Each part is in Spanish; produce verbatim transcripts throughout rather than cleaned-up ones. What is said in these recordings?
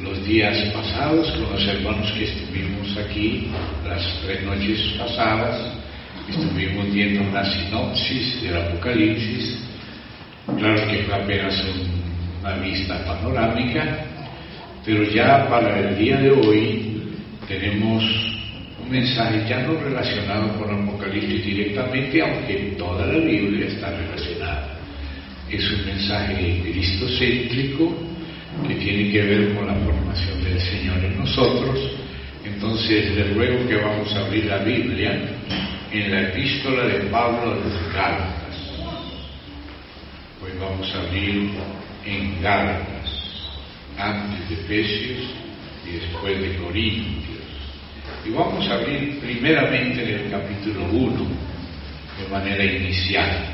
los días pasados con los hermanos que estuvimos aquí, las tres noches pasadas, estuvimos viendo una sinopsis del Apocalipsis. Claro que fue apenas un, una vista panorámica, pero ya para el día de hoy tenemos un mensaje ya no relacionado con el Apocalipsis directamente, aunque toda la Biblia está relacionada. Es un mensaje cristocéntrico que tiene que ver con la formación del Señor en nosotros. Entonces les ruego que vamos a abrir la Biblia en la epístola de Pablo a los Gálatas. Pues vamos a abrir en Gálatas, antes de Efesios y después de Corintios. Y vamos a abrir primeramente en el capítulo uno, de manera inicial.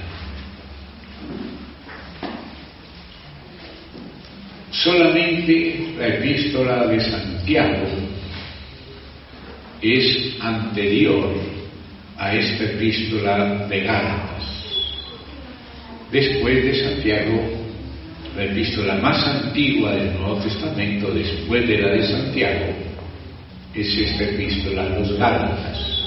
Solamente la epístola de Santiago es anterior a esta epístola de Gálatas. Después de Santiago, la epístola más antigua del Nuevo Testamento, después de la de Santiago, es esta epístola a los Gálatas.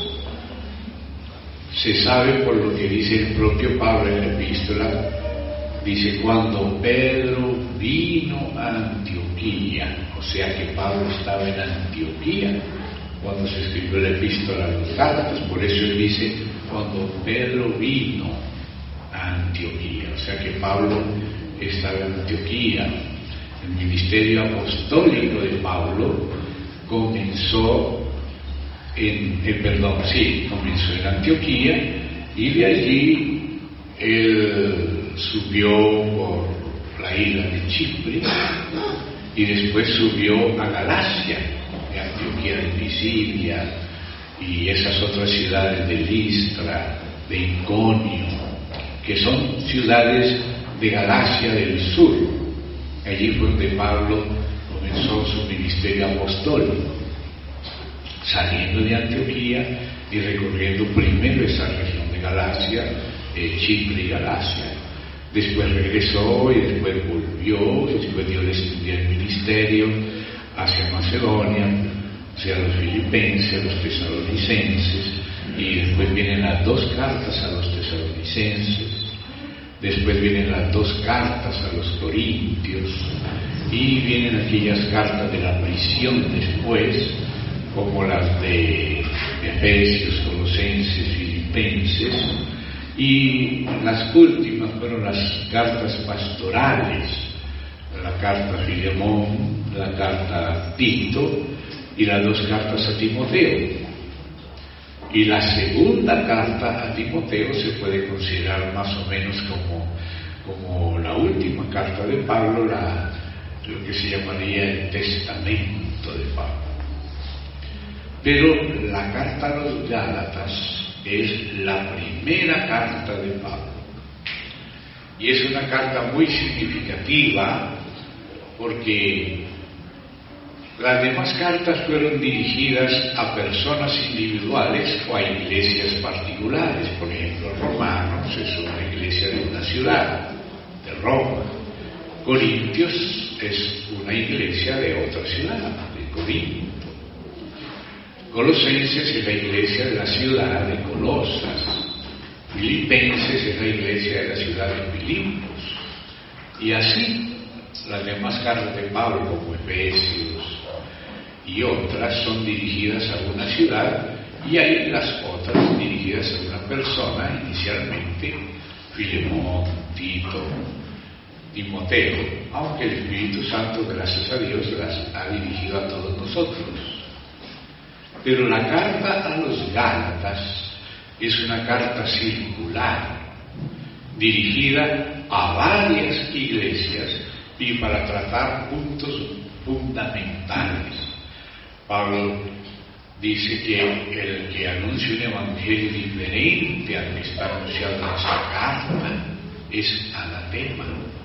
Se sabe por lo que dice el propio Pablo en la epístola. Dice, cuando Pedro vino a Antioquía, o sea que Pablo estaba en Antioquía cuando se escribió la epístola a los Gálatas. Por eso él dice, cuando Pedro vino a Antioquía, o sea que Pablo estaba en Antioquía. El ministerio apostólico de Pablo comenzó en, eh, perdón, sí, comenzó en Antioquía, y de allí él subió por la isla de Chipre y después subió a Galacia, de Antioquía de Pisidia y esas otras ciudades de Listra, de Iconio, que son ciudades de Galacia del sur. Allí fue donde Pablo comenzó su ministerio apostólico, saliendo de Antioquía y recorriendo primero esa región de Galacia, eh, Chipre y Galacia. Después regresó y después volvió, y después dio de estudiar el ministerio hacia Macedonia, hacia los filipenses, a los tesalonicenses, y después vienen las dos cartas a los tesalonicenses, después vienen las dos cartas a los corintios, y vienen aquellas cartas de la prisión después, como las de Efesios, Colosenses, Filipenses. Y las últimas fueron las cartas pastorales, la carta a Filemón, la carta a Tito y las dos cartas a Timoteo. Y la segunda carta a Timoteo se puede considerar más o menos como, como la última carta de Pablo, la, lo que se llamaría el testamento de Pablo. Pero la carta a los Gálatas es la primera carta de Pablo, y es una carta muy significativa porque las demás cartas fueron dirigidas a personas individuales o a iglesias particulares. Por ejemplo, Romanos es una iglesia de una ciudad, de Roma. Corintios es una iglesia de otra ciudad, de Corinto. Colosenses es la iglesia de la ciudad de Colosas. Filipenses es la iglesia de la ciudad de Filipos. Y así, las demás cartas de Pablo, como Efesios y otras, son dirigidas a una ciudad, y hay las otras dirigidas a una persona, inicialmente Filemón, Tito, Timoteo, aunque el Espíritu Santo, gracias a Dios, las ha dirigido a todos nosotros. Pero la carta a los Gálatas es una carta circular, dirigida a varias iglesias y para tratar puntos fundamentales. Pablo dice que el que anuncia un evangelio diferente al que está anunciado en esa carta es anatema.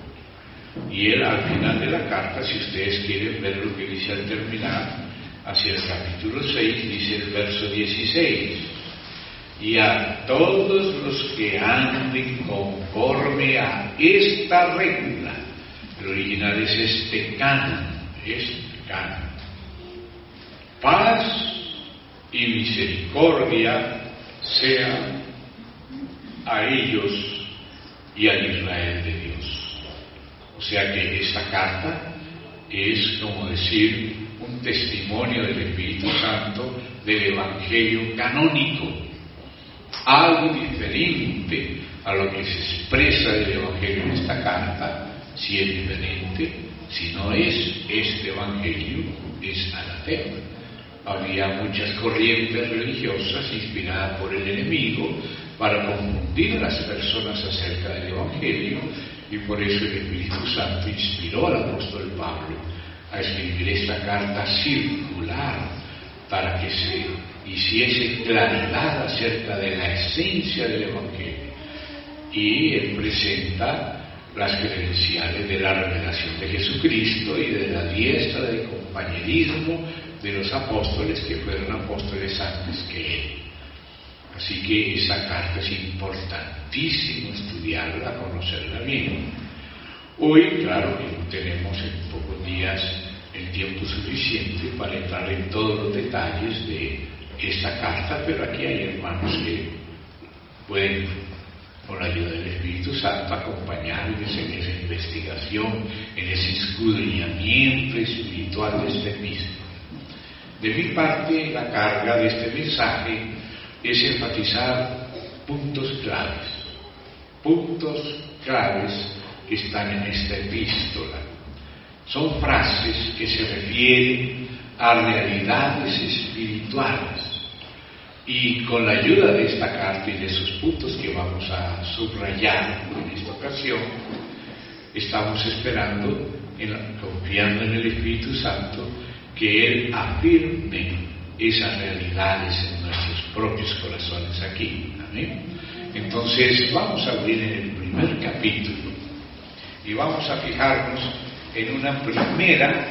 Y él, al final de la carta, si ustedes quieren ver lo que dice al terminar, hacia el capítulo seis, dice el verso dieciséis: y a todos los que anden conforme a esta regla. El original es este canon, este cercano. Paz y misericordia sean a ellos y al Israel de Dios. O sea que esta carta es, como decir, un testimonio del Espíritu Santo del Evangelio canónico, algo diferente a lo que se expresa del Evangelio en esta carta. Si es diferente, si no es este Evangelio, es anatema. Había muchas corrientes religiosas inspiradas por el enemigo para confundir a las personas acerca del Evangelio, y por eso el Espíritu Santo inspiró al apóstol Pablo a escribir esta carta circular para que se hiciese claridad acerca de la esencia del Evangelio. Y él presenta las credenciales de la revelación de Jesucristo y de la diestra del compañerismo de los apóstoles que fueron apóstoles antes que él. Así que esa carta es importantísimo estudiarla, conocerla bien. Hoy, claro que no tenemos en pocos días el tiempo suficiente para entrar en todos los detalles de esta carta, pero aquí hay hermanos que pueden, con la ayuda del Espíritu Santo, acompañarles en esa investigación, en ese escudriñamiento espiritual de este epístola. De mi parte, la carga de este mensaje es enfatizar puntos claves, puntos claves que están en esta epístola. Son frases que se refieren a realidades espirituales, y con la ayuda de esta carta y de esos puntos que vamos a subrayar en esta ocasión, estamos esperando, en, confiando en el Espíritu Santo, que Él afirme esas realidades en nuestros propios corazones aquí. ¿Amén? Entonces vamos a abrir en el primer capítulo y vamos a fijarnos en una primera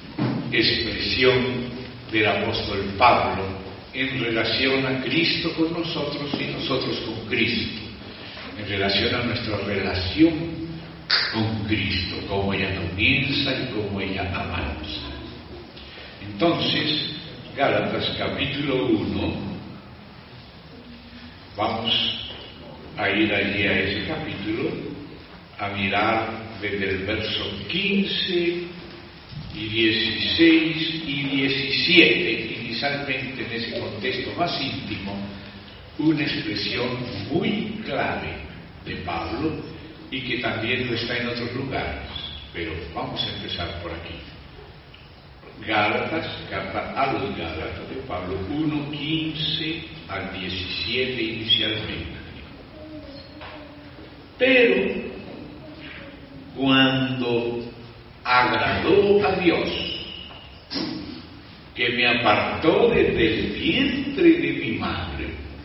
expresión del apóstol Pablo en relación a Cristo con nosotros y nosotros con Cristo, en relación a nuestra relación con Cristo, cómo ella comienza y cómo ella avanza. Entonces, Gálatas capítulo uno, vamos a ir allí a ese capítulo, a mirar desde el verso quince y dieciséis y diecisiete, inicialmente en ese contexto más íntimo, una expresión muy clave de Pablo y que también lo está en otros lugares, pero vamos a empezar por aquí. Gálatas, carta a los Gálatas de Pablo uno, quince al diecisiete inicialmente. Pero cuando agradó a Dios, que me apartó desde el vientre de mi madre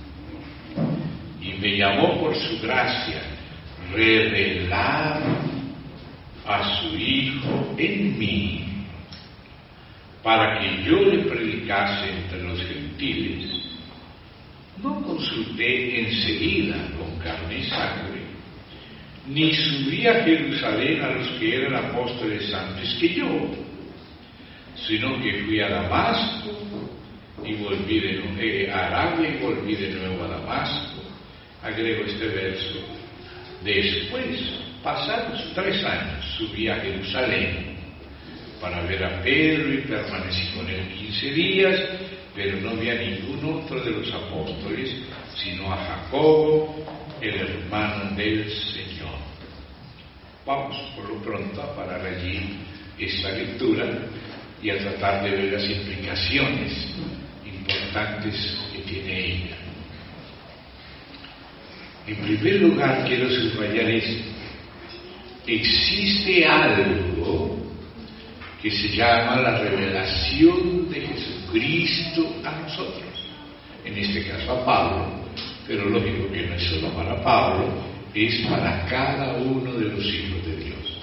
y me llamó por su gracia, revelar a su Hijo en mí, para que yo le predicase entre los gentiles, no consulté enseguida con carne y sangre, ni subí a Jerusalén a los que eran apóstoles antes que yo, sino que fui a Damasco y volví de nuevo, eh, a Arabia y volví de nuevo a Damasco. Agrego este verso. Después, pasados tres años, subí a Jerusalén para ver a Pedro y permanecí con él quince días, pero no vi a ningún otro de los apóstoles, sino a Jacobo, el hermano del Señor. Vamos por lo pronto a parar allí esta lectura y a tratar de ver las implicaciones importantes que tiene ella. En primer lugar, quiero subrayar esto. Existe algo que se llama la revelación de Jesucristo a nosotros, en este caso a Pablo, pero lógico que no es solo para Pablo, es para cada uno de los hijos de Dios.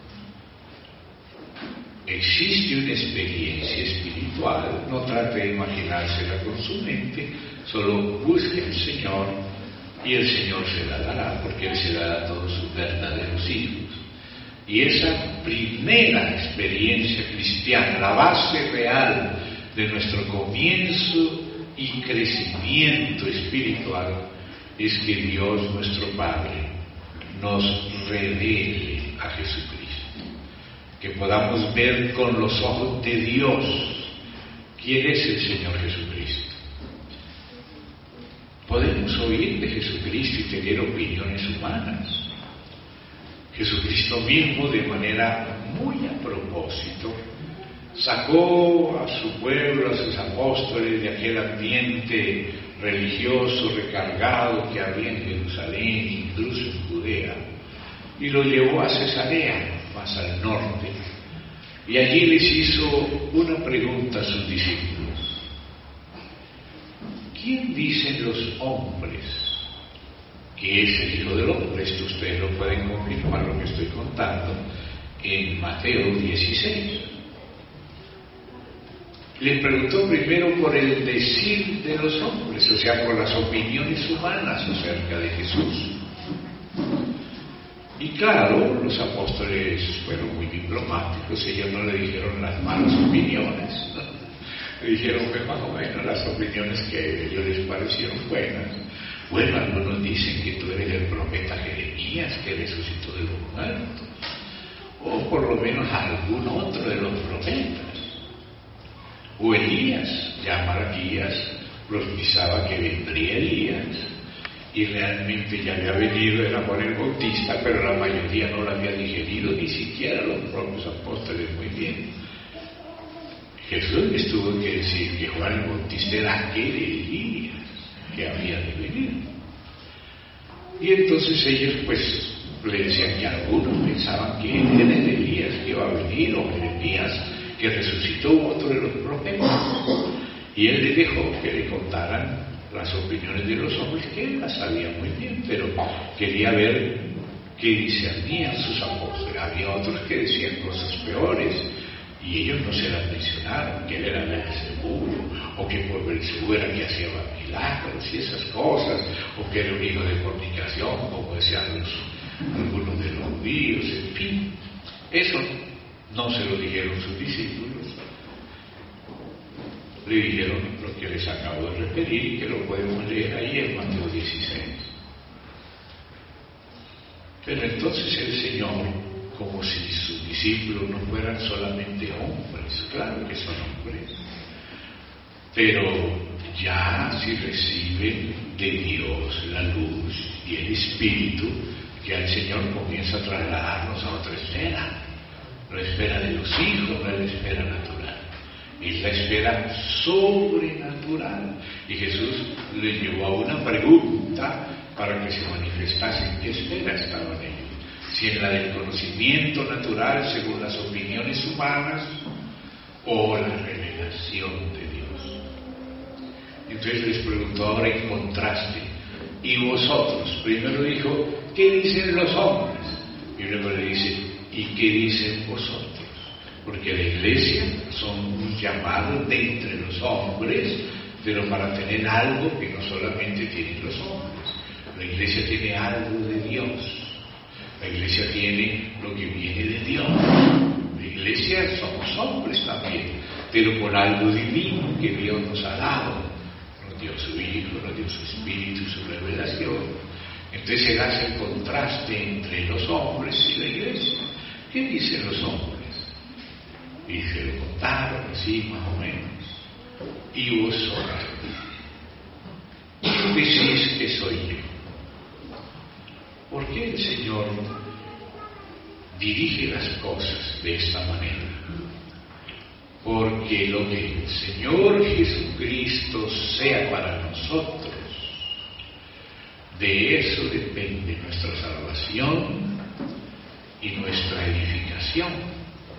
Existe una experiencia espiritual, no trate de imaginársela con su mente, solo busque al Señor y el Señor se la dará, porque Él se la da a todos sus verdaderos hijos. Y esa primera experiencia cristiana, la base real de nuestro comienzo y crecimiento espiritual, es que Dios nuestro Padre nos revele a Jesucristo, que podamos ver con los ojos de Dios quién es el Señor Jesucristo. Podemos oír de Jesucristo y tener opiniones humanas. Jesucristo mismo, de manera muy a propósito, sacó a su pueblo, a sus apóstoles, de aquel ambiente religioso recargado que había en Jerusalén, incluso en Judea, y lo llevó a Cesarea, más al norte, y allí les hizo una pregunta a sus discípulos: ¿quién dicen los hombres que es el Hijo del Hombre? Esto ustedes lo pueden confirmar, lo que estoy contando, en Mateo dieciséis. Les preguntó primero por el decir de los hombres, o sea, por las opiniones humanas acerca de Jesús. Y claro, los apóstoles fueron muy diplomáticos, ellos no le dijeron las malas opiniones, le dijeron que más o menos las opiniones que a ellos les parecieron buenas. Bueno, algunos dicen que tú eres el profeta Jeremías, que resucitó de los muertos, o por lo menos algún otro de los profetas. O Elías, ya Malaquías profetizaba que vendría Elías, y realmente ya había venido, era Juan el Bautista, pero la mayoría no lo había digerido, ni siquiera los propios apóstoles muy bien. Jesús les tuvo que decir que Juan el Bautista era aquel Elías que había de venir. Y entonces ellos pues le decían que algunos pensaban que él era el Elías que iba a venir, o Jeremías que resucitó, otro de los profetas. Y él les dejó que le contaran las opiniones de los hombres, que él las sabía muy bien, pero quería ver qué discernían sus apóstoles. Había otros que decían cosas peores, y ellos no se las mencionaron, que él era Beelzebú, o que por Beelzebú era que hacía milagros y esas cosas, o que era un hijo de fornicación, como decían los, algunos de los judíos, en fin. Eso no se lo dijeron sus discípulos. Le dijeron lo que les acabo de referir y que lo podemos leer ahí en Mateo dieciséis. Pero entonces el Señor, como si sus discípulos no fueran solamente hombres, claro que son hombres, pero ya si reciben de Dios la luz y el Espíritu, que el Señor comienza a trasladarnos a otra esfera, la esfera de los hijos, no es la esfera natural, es la esfera sobrenatural. Y Jesús les llevó a una pregunta para que se manifestase en qué esfera estaban ellos, si en la del conocimiento natural según las opiniones humanas o la revelación de Dios. Entonces les preguntó ahora en contraste: ¿y vosotros? Primero dijo: ¿qué dicen los hombres? Y luego le dice: ¿y qué dicen vosotros? Porque la iglesia son un llamado de entre los hombres, pero para tener algo que no solamente tienen los hombres. La iglesia tiene algo de Dios. La iglesia tiene lo que viene de Dios. La iglesia somos hombres también, pero por algo divino que Dios nos ha dado. Nos dio su Hijo, nos dio su Espíritu, su revelación. Entonces se hace el contraste entre los hombres y la iglesia. ¿Qué dicen los hombres? Y se lo contaron así más o menos. ¿Y vosotros? ¿Qué decís que soy yo? ¿Por qué el Señor dirige las cosas de esta manera? Porque lo que el Señor Jesucristo sea para nosotros, de eso depende nuestra salvación y nuestra edificación.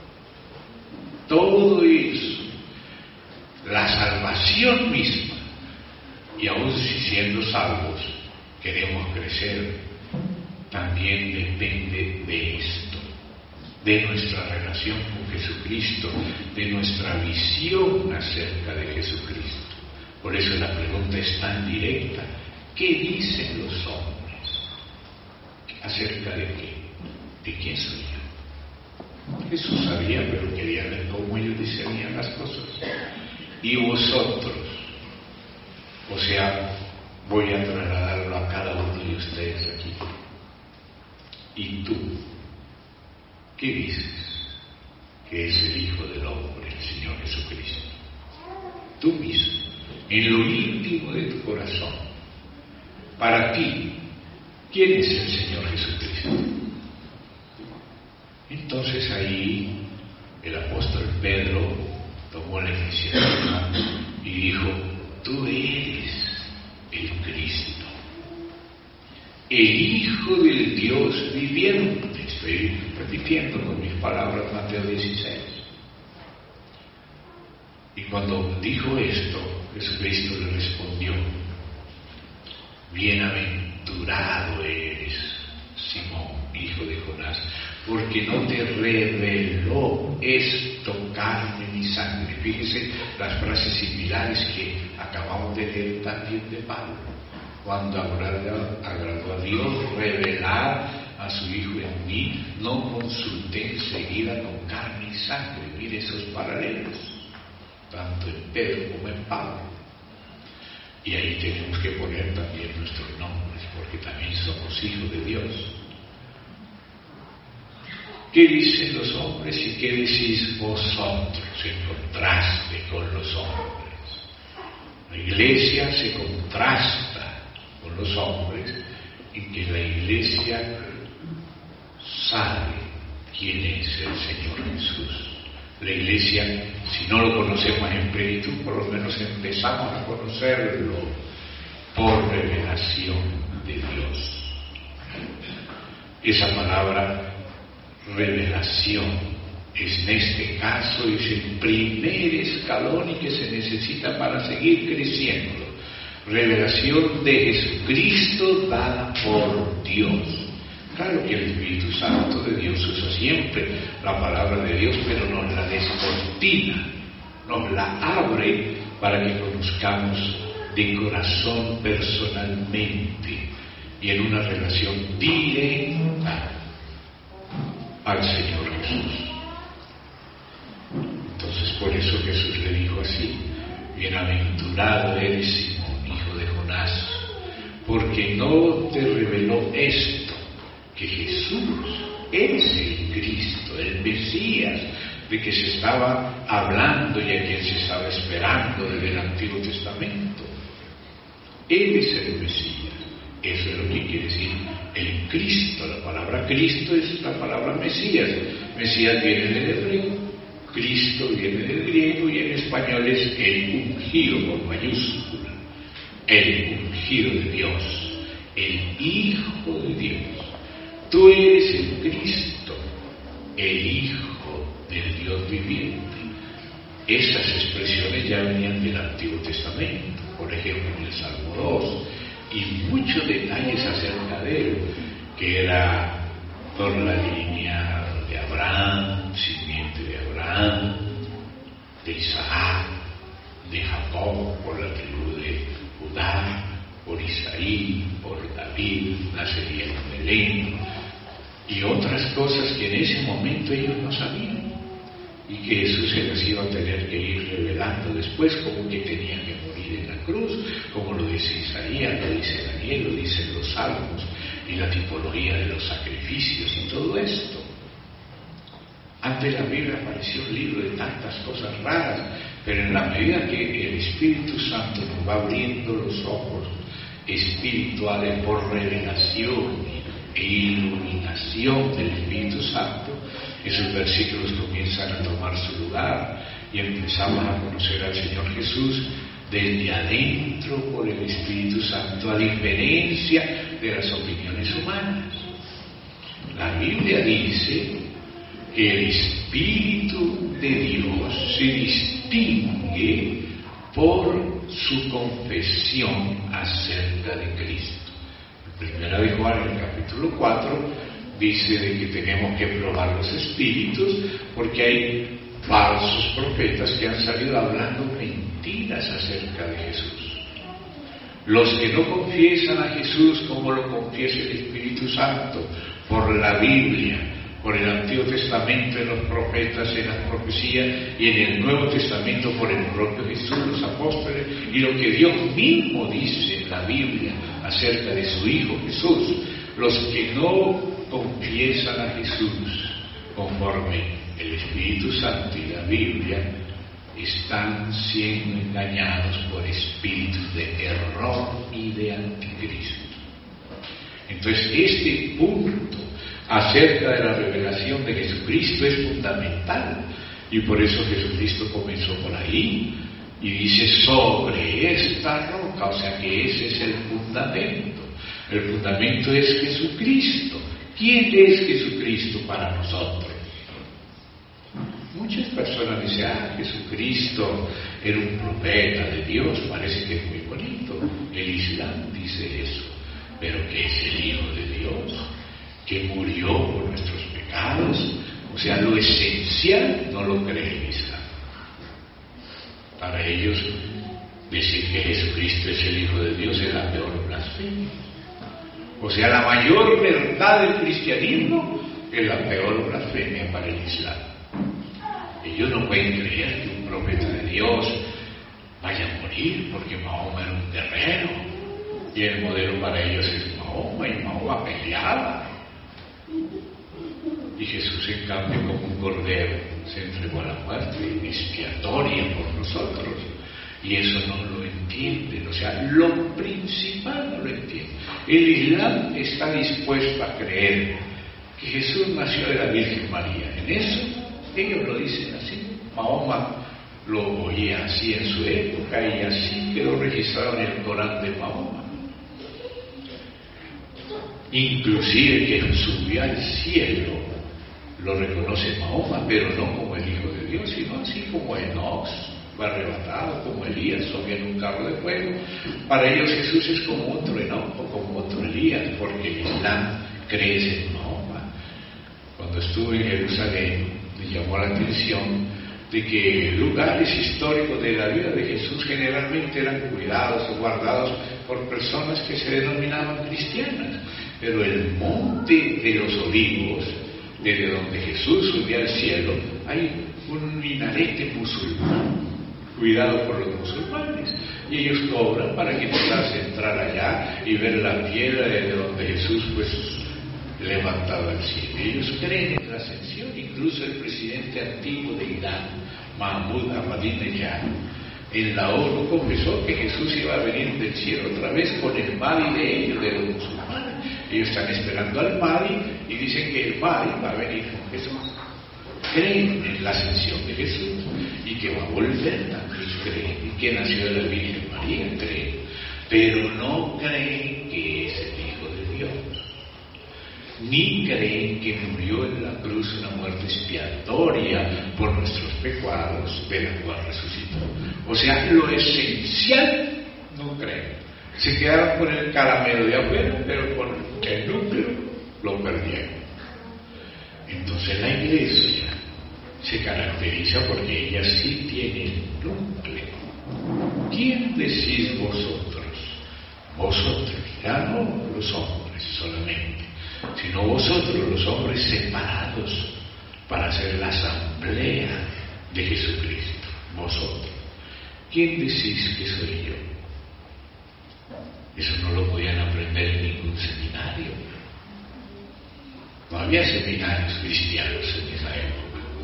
Todo eso, la salvación misma, y aún si siendo salvos queremos crecer, también depende de esto, de nuestra relación con Jesucristo, de nuestra visión acerca de Jesucristo. Por eso la pregunta es tan directa: ¿qué dicen los hombres? ¿Acerca de qué? ¿De quién soy yo? Jesús sabía, pero quería ver cómo ellos discernían las cosas. Y vosotros, o sea, voy a trasladarlo a cada uno de ustedes aquí. ¿Y tú qué dices que es el Hijo del Hombre, el Señor Jesucristo? Tú mismo, en lo íntimo de tu corazón, para ti, ¿quién es el Señor Jesucristo? Entonces ahí el apóstol Pedro tomó la iniciativa y dijo: tú eres el Cristo, el Hijo del Dios viviente. Estoy repitiendo con mis palabras Mateo dieciséis. Y cuando dijo esto, Jesucristo le respondió: bienaventurado eres, Simón, hijo de Jonás, porque no te reveló esto carne ni sangre. Fíjese las frases similares que acabamos de leer también de Pablo. Cuando agradó, agradó a Dios revelar a su Hijo en mí, no consulté enseguida con carne y sangre. Mire esos paralelos, tanto en Pedro como en Pablo. Y ahí tenemos que poner también nuestros nombres, porque también somos hijos de Dios. ¿Qué dicen los hombres y qué decís vosotros en contraste con los hombres? La iglesia se contrasta con los hombres en que la iglesia sabe quién es el Señor Jesús. La iglesia, si no lo conocemos en plenitud, por lo menos empezamos a conocerlo por revelación de Dios. Esa palabra revelación es, en este caso, es el primer escalón y que se necesita para seguir creciendo. Revelación de Jesucristo dada por Dios. Claro que el Espíritu Santo de Dios usa siempre la palabra de Dios, pero nos la descortina, nos la abre para que conozcamos de corazón personalmente y en una relación directa al Señor Jesús. Entonces, por eso Jesús le dijo así: bienaventurado eres, Simón, hijo de Jonás, porque no te reveló esto, que Jesús es el Cristo, el Mesías, de que se estaba hablando y a quien se estaba esperando desde el Antiguo Testamento. Él es el Mesías. Eso es lo que quiere decir el Cristo. La palabra Cristo es la palabra Mesías. Mesías viene del hebreo, Cristo viene del griego y en español es el ungido con mayúscula, el ungido de Dios, el Hijo de Dios. Tú eres el Cristo, el Hijo del Dios viviente. Esas expresiones ya venían del Antiguo Testamento, por ejemplo en el Salmo dos, y muchos detalles acerca de él, que era por la línea de Abraham, simiente de Abraham, de Isaac, de Jacob, por la tribu de Judá, por Isaí, por David, nacería en Belén, y otras cosas que en ese momento ellos no sabían, y que Jesús se les iba a tener que ir revelando después, como que tenía que morir en la cruz, como lo dice Isaías, lo dice Daniel, lo dicen los Salmos, y la tipología de los sacrificios y todo esto. Antes la Biblia apareció un libro de tantas cosas raras, pero en la medida que el Espíritu Santo nos va abriendo los ojos espirituales por revelación e iluminación del Espíritu Santo, esos versículos comienzan a tomar su lugar y empezamos a conocer al Señor Jesús desde adentro por el Espíritu Santo, a diferencia de las opiniones humanas. La Biblia dice que el Espíritu de Dios se distingue por su confesión acerca de Cristo. En Primera de Juan, en el capítulo cuatro, dice de que tenemos que probar los espíritus porque hay falsos profetas que han salido hablando mentiras acerca de Jesús. Los que no confiesan a Jesús como lo confiesa el Espíritu Santo por la Biblia, por el Antiguo Testamento en los profetas, en las profecías, y en el Nuevo Testamento por el propio Jesús, los apóstoles, y lo que Dios mismo dice en la Biblia acerca de su Hijo Jesús. Los que no confiesan a Jesús conforme el Espíritu Santo y la Biblia están siendo engañados por espíritus de error y de anticristo. Entonces, este punto acerca de la revelación de Jesucristo es fundamental, y por eso Jesucristo comenzó por ahí y dice sobre esta roca, o sea que ese es el fundamento. El fundamento es Jesucristo. ¿Quién es Jesucristo para nosotros? Muchas personas dicen, ah, Jesucristo era un profeta de Dios, parece que es muy bonito. El Islam dice eso, pero que es el Hijo de Dios, que murió por nuestros pecados. O sea, lo esencial no lo cree el Islam. Para ellos, decir que Jesucristo es el Hijo de Dios es la peor blasfemia. O sea, la mayor verdad del cristianismo es la peor blasfemia para el Islam. Ellos no pueden creer que un profeta de Dios vaya a morir porque Mahoma era un guerrero y el modelo para ellos es Mahoma, y Mahoma peleaba. Y Jesús, en cambio, como un cordero, se entregó a la muerte expiatoria por nosotros. Y eso no lo entienden, o sea, lo principal no lo entienden. El Islam está dispuesto a creer que Jesús nació de la Virgen María. En eso, ellos lo dicen así. Mahoma lo oía así en su época y así quedó registrado en el Corán de Mahoma. Inclusive que subió al cielo, lo reconoce Mahoma, pero no como el Hijo de Dios, sino así como Enoch fue arrebatado, como Elías subió en un carro de fuego. Para ellos Jesús es como otro Enoch o como otro Elías, porque el Islam cree en Mahoma. Cuando estuve en Jerusalén, me llamó la atención de que lugares históricos de la vida de Jesús generalmente eran cuidados o guardados por personas que se denominaban cristianas, pero el monte de los olivos, desde donde Jesús subió al cielo, hay un minarete musulmán, cuidado por los musulmanes, y ellos cobran para que puedas entrar allá y ver la piedra desde donde Jesús pues levantado al cielo. Ellos creen en la ascensión. Incluso el presidente antiguo de Irán, Mahmoud Ahmadinejad, en la ONU confesó que Jesús iba a venir del cielo otra vez con el Mahdi de ellos, de los musulmanes. Ellos están esperando al Mahdi y dicen que el Mahdi va a venir con Jesús. Creen en la ascensión de Jesús y que va a volver, también creen, y que nació de la Virgen María, creen, pero no creen que es el Hijo de Dios, ni creen que murió en la cruz una muerte expiatoria por nuestros pecados, de la cual resucitó. O sea, lo esencial no creen. Se quedaron con el caramelo de afuera, pero con el núcleo lo perdieron. Entonces la Iglesia se caracteriza porque ella sí tiene el núcleo. ¿Quién decís vosotros? Vosotros, ya no los hombres solamente, sino vosotros los hombres separados para hacer la asamblea de Jesucristo. Vosotros. ¿Quién decís que soy yo? Eso no lo podían aprender en ningún seminario. No había seminarios cristianos en esa época.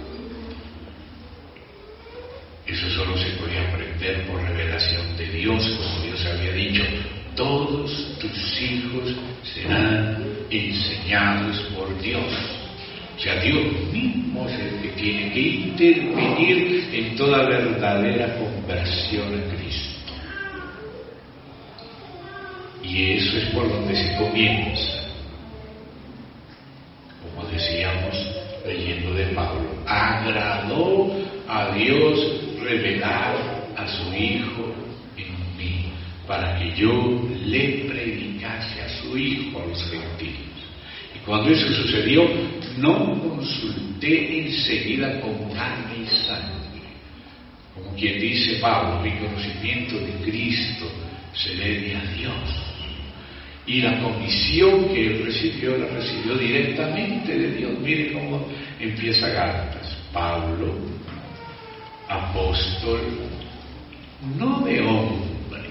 Eso solo se podía aprender por revelación de Dios, como Dios había dicho, todos tus hijos serán enseñados por Dios. O sea, Dios mismo es el que tiene que intervenir en toda verdadera conversión a Cristo. Y eso es por donde se comienza. Como decíamos, leyendo de Pablo, agradó a Dios revelar a su Hijo en mí, para que yo le predicase a su Hijo a los gentiles. Y cuando eso sucedió, no consulté enseguida con carne y sangre. Como quien dice Pablo, mi conocimiento de Cristo se debe a Dios. Y la comisión que él recibió, la recibió directamente de Dios. Mire cómo empieza Gálatas. Pablo, apóstol, no de hombre,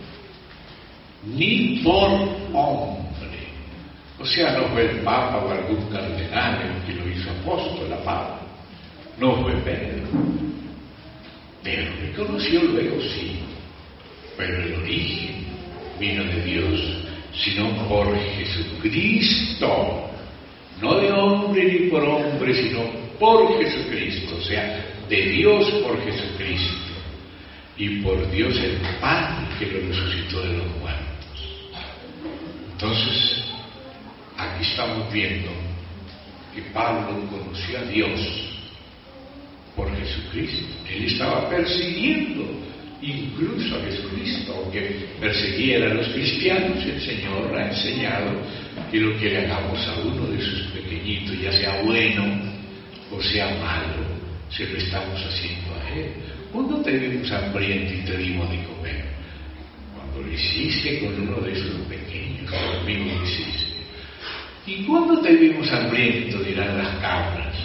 ni por hombre. O sea, no fue el Papa o algún cardenal el que lo hizo apóstol a Pablo. No fue Pedro. Pero reconoció luego, sí. Pero el origen vino de Dios, sino por Jesucristo. No de hombre ni por hombre, sino por Jesucristo. O sea, de Dios por Jesucristo. Y por Dios el Padre que lo resucitó de los muertos. Entonces, aquí estamos viendo que Pablo conoció a Dios por Jesucristo. Él estaba persiguiendo incluso a Jesucristo, aunque persiguiera a los cristianos. El Señor ha enseñado que lo que le hagamos a uno de sus pequeñitos, ya sea bueno o sea malo, se lo estamos haciendo a Él. ¿Cuándo te vimos hambriento y te dimos de comer? Cuando lo hiciste con uno de esos pequeños, conmigo lo hiciste. ¿Y cuándo te vimos hambriento? Dirán las cabras.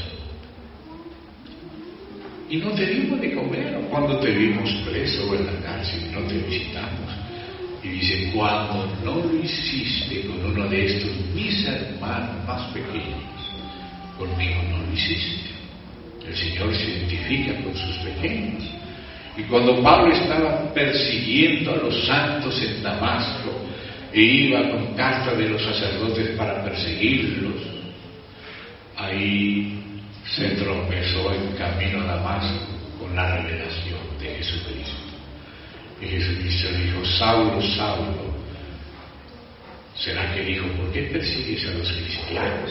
Y no te dimos de comer. ¿O cuando te vimos preso o en la cárcel y no te visitamos? Y dice, cuando no lo hiciste con uno de estos mis hermanos más pequeños, conmigo no lo hiciste. El Señor se identifica con sus pequeños. Y cuando Pablo estaba persiguiendo a los santos en Damasco e iba con cartas de los sacerdotes para perseguirlos, ahí se tropezó en camino a Damasco con la revelación de Jesucristo. Y Jesucristo dijo, Saulo, Saulo. ¿Será que dijo, por qué persigues a los cristianos?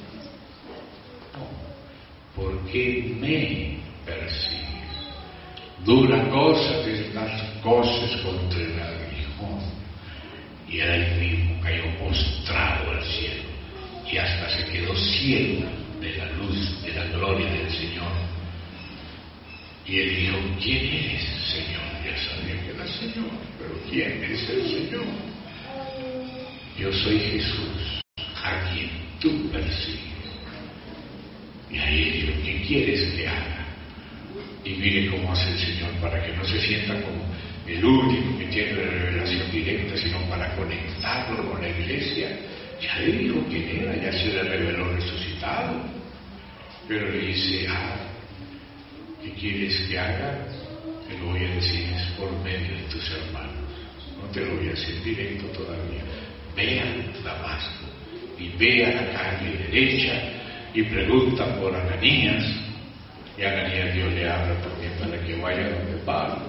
No, ¿por qué me persigues? Dura cosa de estas cosas contra el aguijón. Y él ahí mismo cayó postrado al cielo y hasta se quedó ciego de la luz, de la gloria del Señor. Y él dijo, ¿quién eres, Señor? Ya sabía que era Señor, pero ¿quién es el Señor? Yo soy Jesús, a quien tú persigues. Y ahí él dijo, ¿qué quieres que haga? Y mire cómo hace el Señor para que no se sienta como el único que tiene la revelación directa, sino para conectarlo con la iglesia. Ya le dijo quién era, ya se le reveló resucitado. Pero le dice, ah, ¿qué quieres que haga? Te lo voy a decir es por medio de tus hermanos. No te lo voy a decir directo todavía. Ve a Damasco y ve a la calle derecha y pregunta por Ananías. Y a Ananías Dios le habla también para que vaya donde Pablo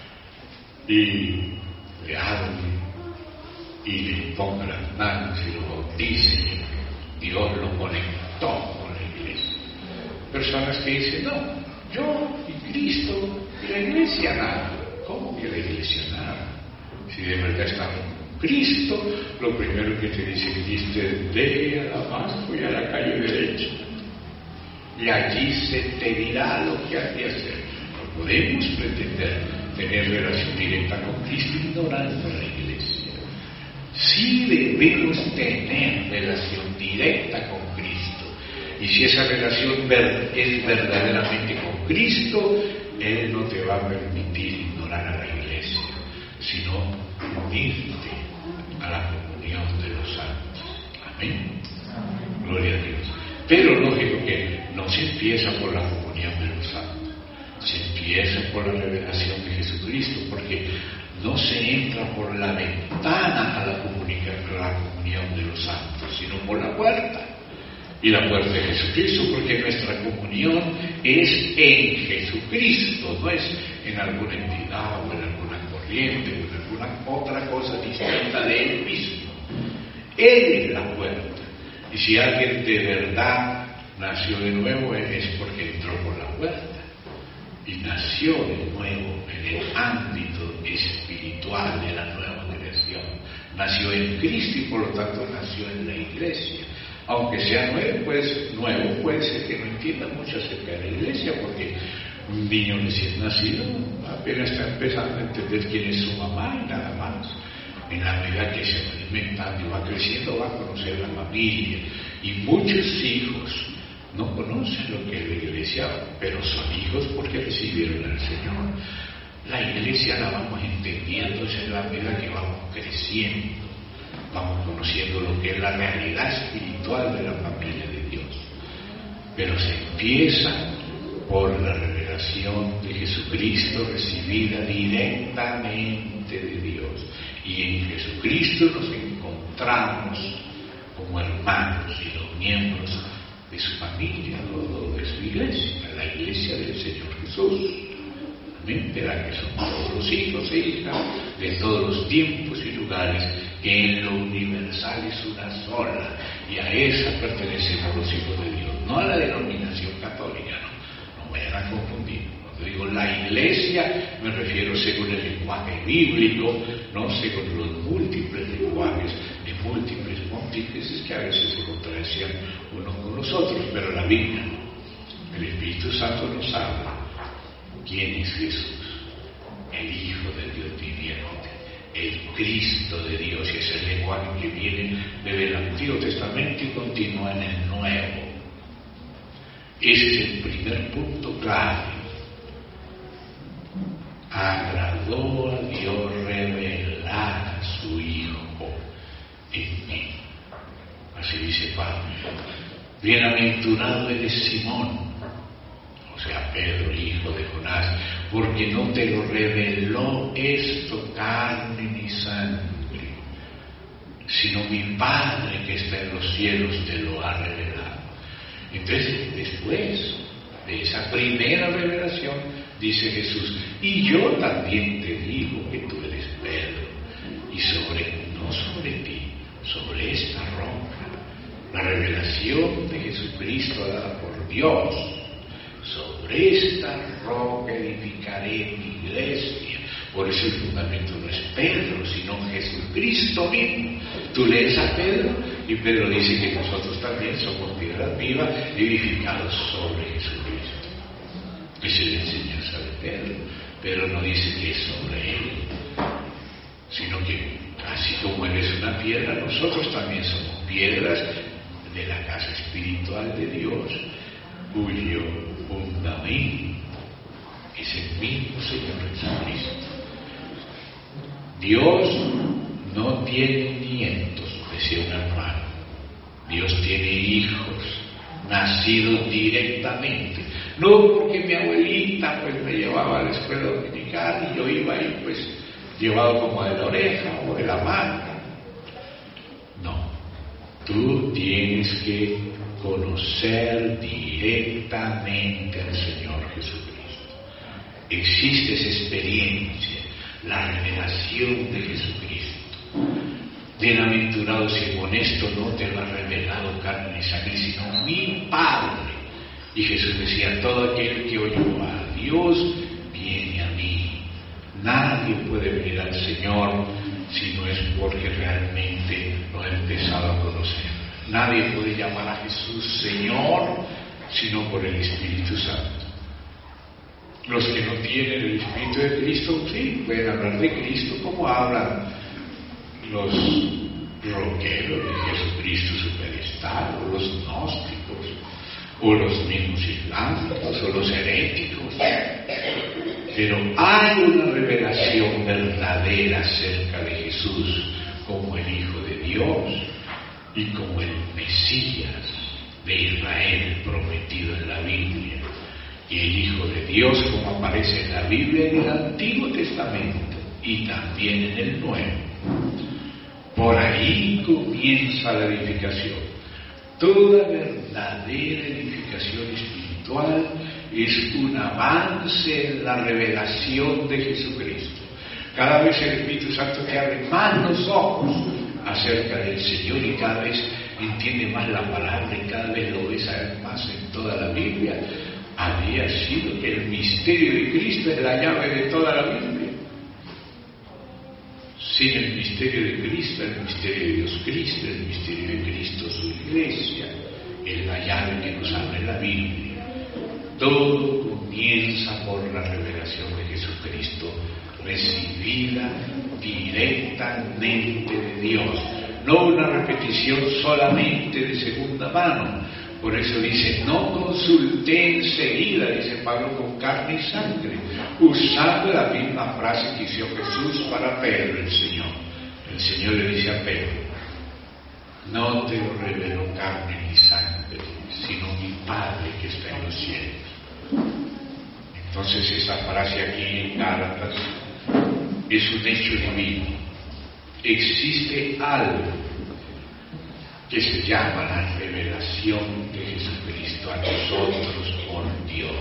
y le hable y le ponga las manos y lo bautice. Dios lo conectó con la iglesia. Personas que dicen, no, yo y Cristo y la iglesia nada. ¿Cómo que la iglesia nada? Si de verdad estamos con Cristo, lo primero que te dice Cristo es, ve a Damasco y a la calle derecha. Y allí se te dirá lo que has de hacer. No podemos pretender tener relación directa con Cristo ignorando a la iglesia. Sí debemos tener relación directa con Cristo. Y si esa relación es verdaderamente con Cristo, Él no te va a permitir ignorar a la iglesia, sino unirte a la comunión de los santos. Amén. Gloria a Dios. Pero lógico que no se empieza por la comunión de los santos, se empieza por la revelación de Jesucristo, porque no se entra por la ventana a la, a la comunión de los santos, sino por la puerta. Y la puerta de Jesucristo, porque nuestra comunión es en Jesucristo, no es en alguna entidad o en alguna corriente o en alguna otra cosa distinta de Él mismo. Él es la puerta. Y si alguien de verdad nació de nuevo, es porque entró por la puerta. Y nació de nuevo en el ámbito espiritual de la nueva creación. Nació en Cristo y por lo tanto nació en la iglesia. Aunque sea nuevo, pues, nuevo puede ser que no entienda mucho acerca de la iglesia, porque un niño recién nacido apenas está empezando a entender quién es su mamá y nada más. En la medida que se va alimentando y va creciendo, va a conocer la familia. Y muchos hijos no conocen lo que es la iglesia, pero son hijos porque recibieron al Señor. La iglesia la vamos entendiendo en la medida que vamos creciendo, vamos conociendo lo que es la realidad espiritual de la familia de Dios. Pero se empieza por la revelación de Jesucristo recibida directamente de Dios. Y en Jesucristo nos encontramos como hermanos y los miembros de su familia o de su iglesia, la iglesia del Señor Jesús. Amén. Verá que son todos los hijos e hijas de todos los tiempos y lugares, que en lo universal es una sola, y a esa pertenecemos los hijos de Dios, no a la denominación católica, no, no vayan a confundir. Cuando digo la iglesia, me refiero según el lenguaje bíblico, no según los múltiples lenguajes de múltiples pontífices que a veces se contradecían unos con los otros, pero la Biblia no. El Espíritu Santo nos habla. ¿Quién es Jesús? El Hijo del Dios viviente, el Cristo de Dios, y es el lenguaje que viene desde el Antiguo Testamento y continúa en el Nuevo. Ese es el primer punto clave. Agradó a Dios revelar a su Hijo en mí. Así dice Pablo. Bienaventurado eres Simón, o sea, Pedro, hijo de Jonás, porque no te lo reveló esto carne ni sangre, sino mi Padre que está en los cielos te lo ha revelado. Entonces, después de esa primera revelación, dice Jesús, y yo también te digo que tú eres Pedro, y sobre, no sobre ti, sobre esta roca, la revelación de Jesucristo dada por Dios, sobre esta roca edificaré mi iglesia. Por eso el fundamento no es Pedro, sino Jesucristo mismo. Tú lees a Pedro y Pedro dice que nosotros también somos piedras vivas edificados sobre Jesucristo. Esa es la enseñanza de Pedro. Pedro no dice que es sobre él, sino que así como él es una piedra, nosotros también somos piedras de la casa espiritual de Dios, cuyo fundamento es el mismo Señor Jesucristo. Dios no tiene nietos, decía un hermano. Dios tiene hijos nacidos directamente. No porque mi abuelita pues me llevaba a la escuela dominical y yo iba ahí pues llevado como de la oreja o de la mano. No, tú tienes que conocer directamente al Señor Jesucristo. Existe esa experiencia, la revelación de Jesucristo. Bienaventurado si con esto no te lo ha revelado carne ni sangre, sino mi Padre. Y Jesús decía, todo aquel que oyó a Dios viene a mí. Nadie puede venir al Señor si no es porque realmente lo ha empezado a conocer. Nadie puede llamar a Jesús Señor sino por el Espíritu Santo. Los que no tienen el Espíritu de Cristo, sí, pueden hablar de Cristo como hablan los roqueros de Jesucristo su pedestal, o los gnósticos, o los mismos islámicos, o los heréticos. Pero hay una revelación verdadera acerca de Jesús como el Hijo de Dios y como el Mesías de Israel prometido en la Biblia, y el Hijo de Dios como aparece en la Biblia en el Antiguo Testamento y también en el Nuevo. Por ahí comienza la edificación. Toda verdadera edificación espiritual es un avance en la revelación de Jesucristo. Cada vez el Espíritu Santo te abre más los ojos acerca del Señor y cada vez entiende más la palabra y cada vez lo ves más en toda la Biblia. Había sido que el misterio de Cristo es la llave de toda la Biblia. Sin el misterio de Cristo, el misterio de Dios Cristo, el misterio de Cristo su iglesia, es la llave que nos abre la Biblia. Todo comienza por la revelación de Jesucristo recibida directamente de Dios, no una repetición solamente de segunda mano. Por eso dice, no consulté enseguida, dice Pablo, con carne y sangre, usando la misma frase que hizo Jesús para Pedro, el Señor. El Señor le dice a Pedro, no te lo reveló carne ni sangre, sino mi Padre que está en los cielos. Entonces esa frase aquí en Gálatas es un hecho divino. Existe algo que se llama la revelación de Jesucristo a nosotros por Dios.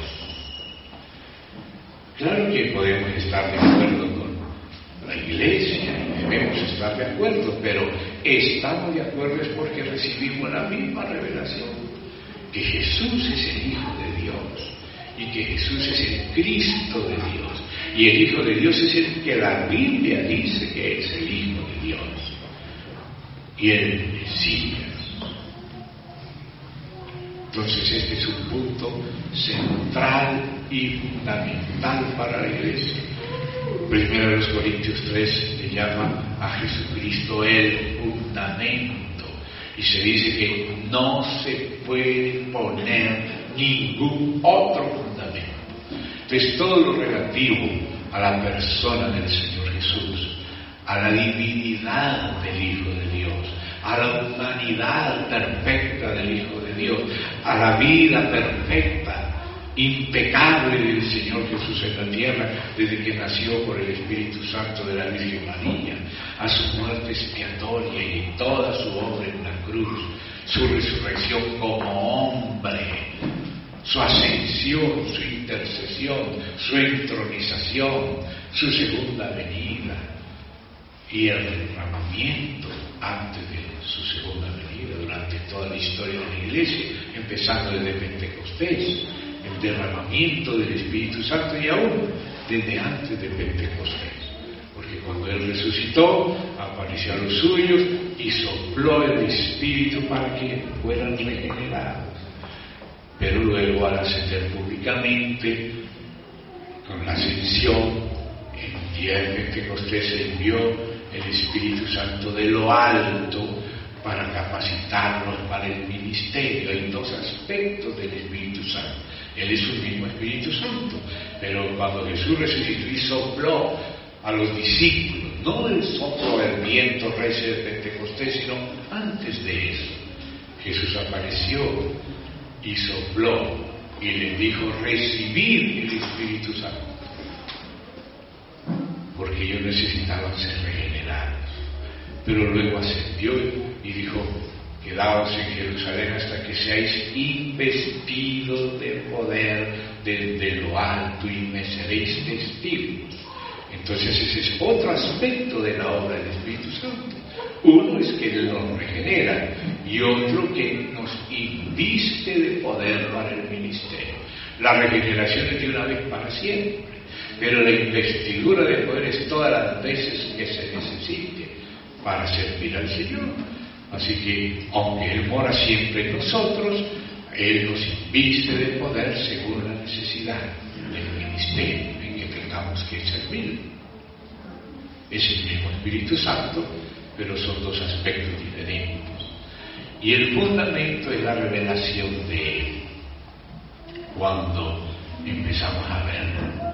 Claro que podemos estar de acuerdo con la Iglesia y debemos estar de acuerdo, pero estamos de acuerdo es porque recibimos la misma revelación, que Jesús es el Hijo de Dios y que Jesús es el Cristo de Dios, y el Hijo de Dios es el que la Biblia dice que es el Hijo de Dios y el Mesías. Entonces este es un punto central y fundamental para la Iglesia. Primero los Corintios tres le llama a Jesucristo el fundamento, y se dice que no se puede poner ningún otro fundamento. Entonces todo lo relativo a la persona del Señor Jesús, a la divinidad del Hijo de Dios, a la humanidad perfecta del Hijo de Dios, a la vida perfecta, impecable del Señor Jesús en la tierra desde que nació por el Espíritu Santo de la Virgen María, a su muerte expiatoria y toda su obra en la cruz, su resurrección como hombre, su ascensión, su intercesión, su entronización, su segunda venida y el derramamiento antes de su segunda venida durante toda la historia de la Iglesia, empezando desde Pentecostés, el derramamiento del Espíritu Santo y aún desde antes de Pentecostés, porque cuando Él resucitó apareció a los suyos y sopló el Espíritu para que fueran regenerados. Pero luego, al ascender públicamente, con la ascensión, el día de Pentecostés se envió el Espíritu Santo de lo alto para capacitarnos para el ministerio. Hay dos aspectos del Espíritu Santo. Él es un mismo Espíritu Santo, pero cuando Jesús resucitó y sopló a los discípulos, no el soplo del viento recio de Pentecostés, sino antes de eso, Jesús apareció y sopló y les dijo, recibid el Espíritu Santo, porque ellos necesitaban ser regenerados. Pero luego ascendió y dijo, quedaos en Jerusalén hasta que seáis investidos de poder desde lo alto y me seréis testigos. Entonces ese es otro aspecto de la obra del Espíritu Santo. Uno es que Él nos regenera y otro que nos inviste de poder para el ministerio. La regeneración es de una vez para siempre, pero la investidura de poder es todas las veces que se necesite para servir al Señor. Así que, aunque Él mora siempre en nosotros, Él nos inviste de poder según la necesidad del ministerio en que tengamos que servir. Es el mismo Espíritu Santo, pero son dos aspectos diferentes. Y el fundamento es la revelación de Él. Cuando empezamos a verlo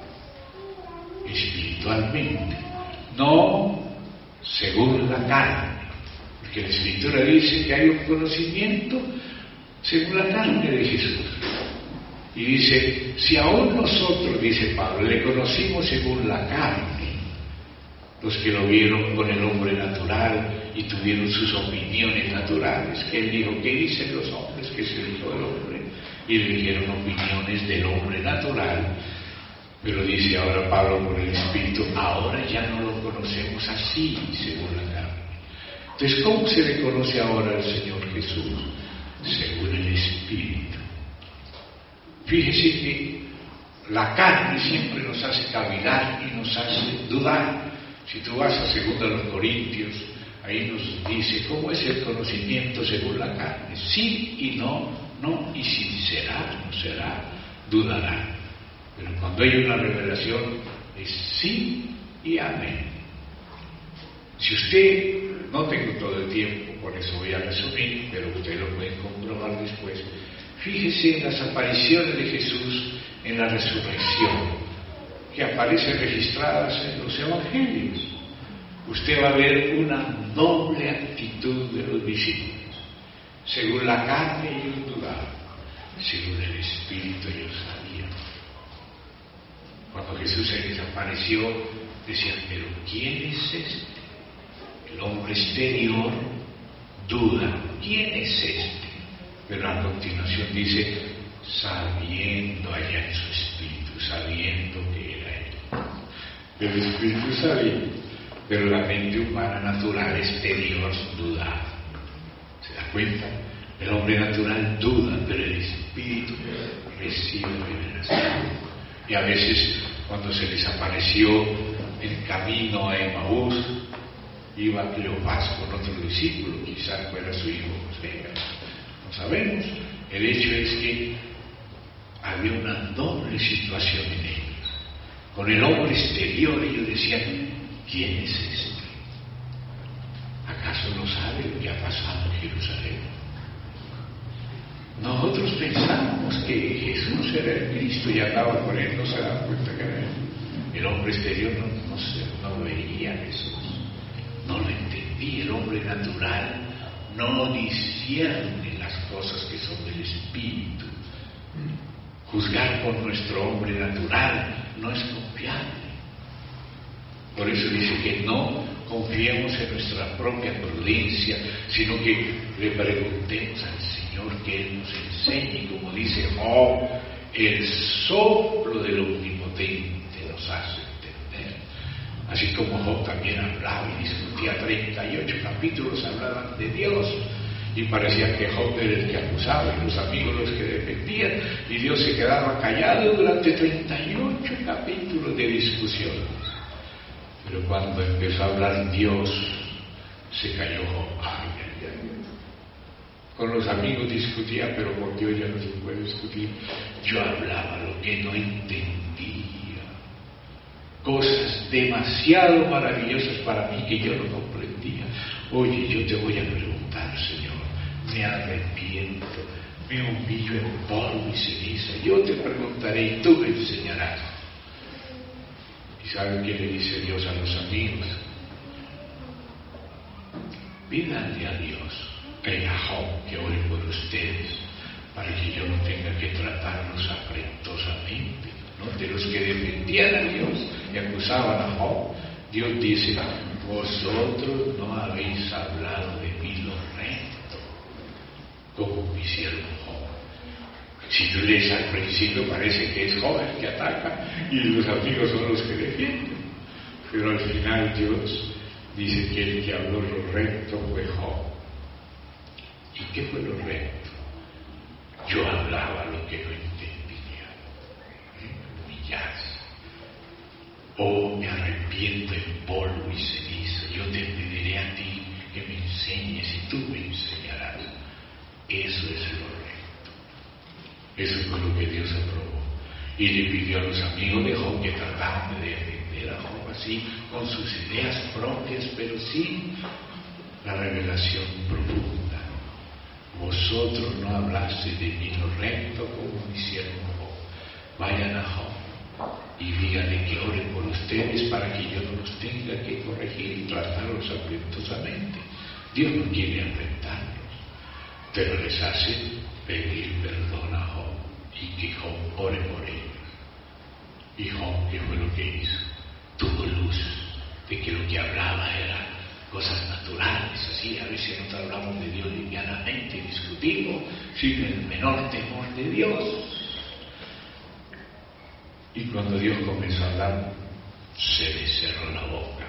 espiritualmente, no según la carne, porque la Escritura dice que hay un conocimiento según la carne de Jesús. Y dice, si aún nosotros, dice Pablo, le conocimos según la carne, los que lo vieron con el hombre natural y tuvieron sus opiniones naturales, que Él dijo, ¿qué dicen los hombres que es el Hijo del Hombre? Y le dijeron opiniones del hombre natural. Pero dice ahora Pablo por el Espíritu, ahora ya no lo conocemos así, según la carne. Entonces, ¿cómo se le conoce ahora al Señor Jesús? Según el Espíritu. Fíjese que la carne siempre nos hace cavilar y nos hace dudar. Si tú vas a segunda de los Corintios, ahí nos dice cómo es el conocimiento según la carne. Sí y no, no, y si será, no será, dudará. Pero cuando hay una revelación es sí y amén. Si usted, no tengo todo el tiempo, por eso voy a resumir, pero usted lo puede comprobar después. Fíjese en las apariciones de Jesús en la resurrección, que aparecen registradas en los evangelios. Usted va a ver una noble actitud de los discípulos. Según la carne ellos dudaban, según el Espíritu ellos sabían. Cuando Jesús se les apareció, decían, pero ¿quién es este? El hombre exterior duda, ¿quién es este? Pero a continuación dice, sabiendo allá en su espíritu, sabiendo que era él. El espíritu sabía, pero la mente humana natural exterior dudaba. ¿Se da cuenta? El hombre natural duda, pero el espíritu recibe revelación. Y a veces, cuando se les apareció el camino a Emaús, iba Cleofás con otro discípulo, quizás fuera su hijo José, no sabemos. El hecho es que había una doble situación en ellos. Con el hombre exterior ellos decían, ¿quién es este? ¿Acaso no sabe lo que ha pasado en Jerusalén? Nosotros pensamos que Jesús era el Cristo y andaba con él, no se da cuenta que era él. El hombre exterior no, no, se, no veía a Jesús, no lo entendía. El hombre natural no discierne las cosas que son del Espíritu. Juzgar por nuestro hombre natural no es confiable. Por eso dice que no confiemos en nuestra propia prudencia, sino que le preguntemos al Señor que Él nos enseñe, como dice Job, el soplo del Omnipotente nos hace entender. Así como Job también hablaba y discutía, treinta y ocho capítulos hablaban de Dios, y parecía que Job era el que acusaba y los amigos los que defendían, y Dios se quedaba callado durante treinta y ocho capítulos de discusiones. Pero cuando empezó a hablar Dios, se cayó Job. Ay, ay, ay. Con los amigos discutía, pero con Dios ya no se puede discutir. Yo hablaba lo que no entendía, cosas demasiado maravillosas para mí que yo no comprendía. Oye, yo te voy a preguntar, Señor, me arrepiento, me humillo en polvo y ceniza, yo te preguntaré y tú me enseñarás. ¿Y saben qué le dice Dios a los amigos? Pídanle a Dios, que a Job, que ore por ustedes, para que yo no tenga que tratarlos afrentosamente, ¿no? De los que defendían a Dios y acusaban a Job, Dios dice, vosotros no habéis hablado de mí lo recto, como mi siervo Job. Si tú lees al principio parece que es Job el que ataca y los amigos son los que defienden, pero al final Dios dice que el que habló lo recto fue Job. ¿Y qué fue lo recto? Yo hablaba lo que no entendía, humillarse. Oh, me arrepiento en polvo y ceniza, yo te pediré a ti que me enseñes y tú me enseñarás. Eso es lo recto. Eso fue lo que Dios aprobó. Y le pidió a los amigos de Job que trataban de defender a Job así, con sus ideas propias, pero sin la revelación profunda. Vosotros no hablasteis de mí lo recto como me hicieron Job. Vayan a Job y díganle que oren por ustedes para que yo no los tenga que corregir y tratarlos afrentosamente. Dios no quiere enfrentarlos, pero les hace pedir perdón a Job y que Job ore por ellos. Y Job, ¿qué fue lo que hizo? Tuvo luz de que lo que hablaba era cosas naturales, así a veces nosotros hablamos de Dios livianamente, discutimos sin el menor temor de Dios. Y cuando Dios comenzó a hablar, se le cerró la boca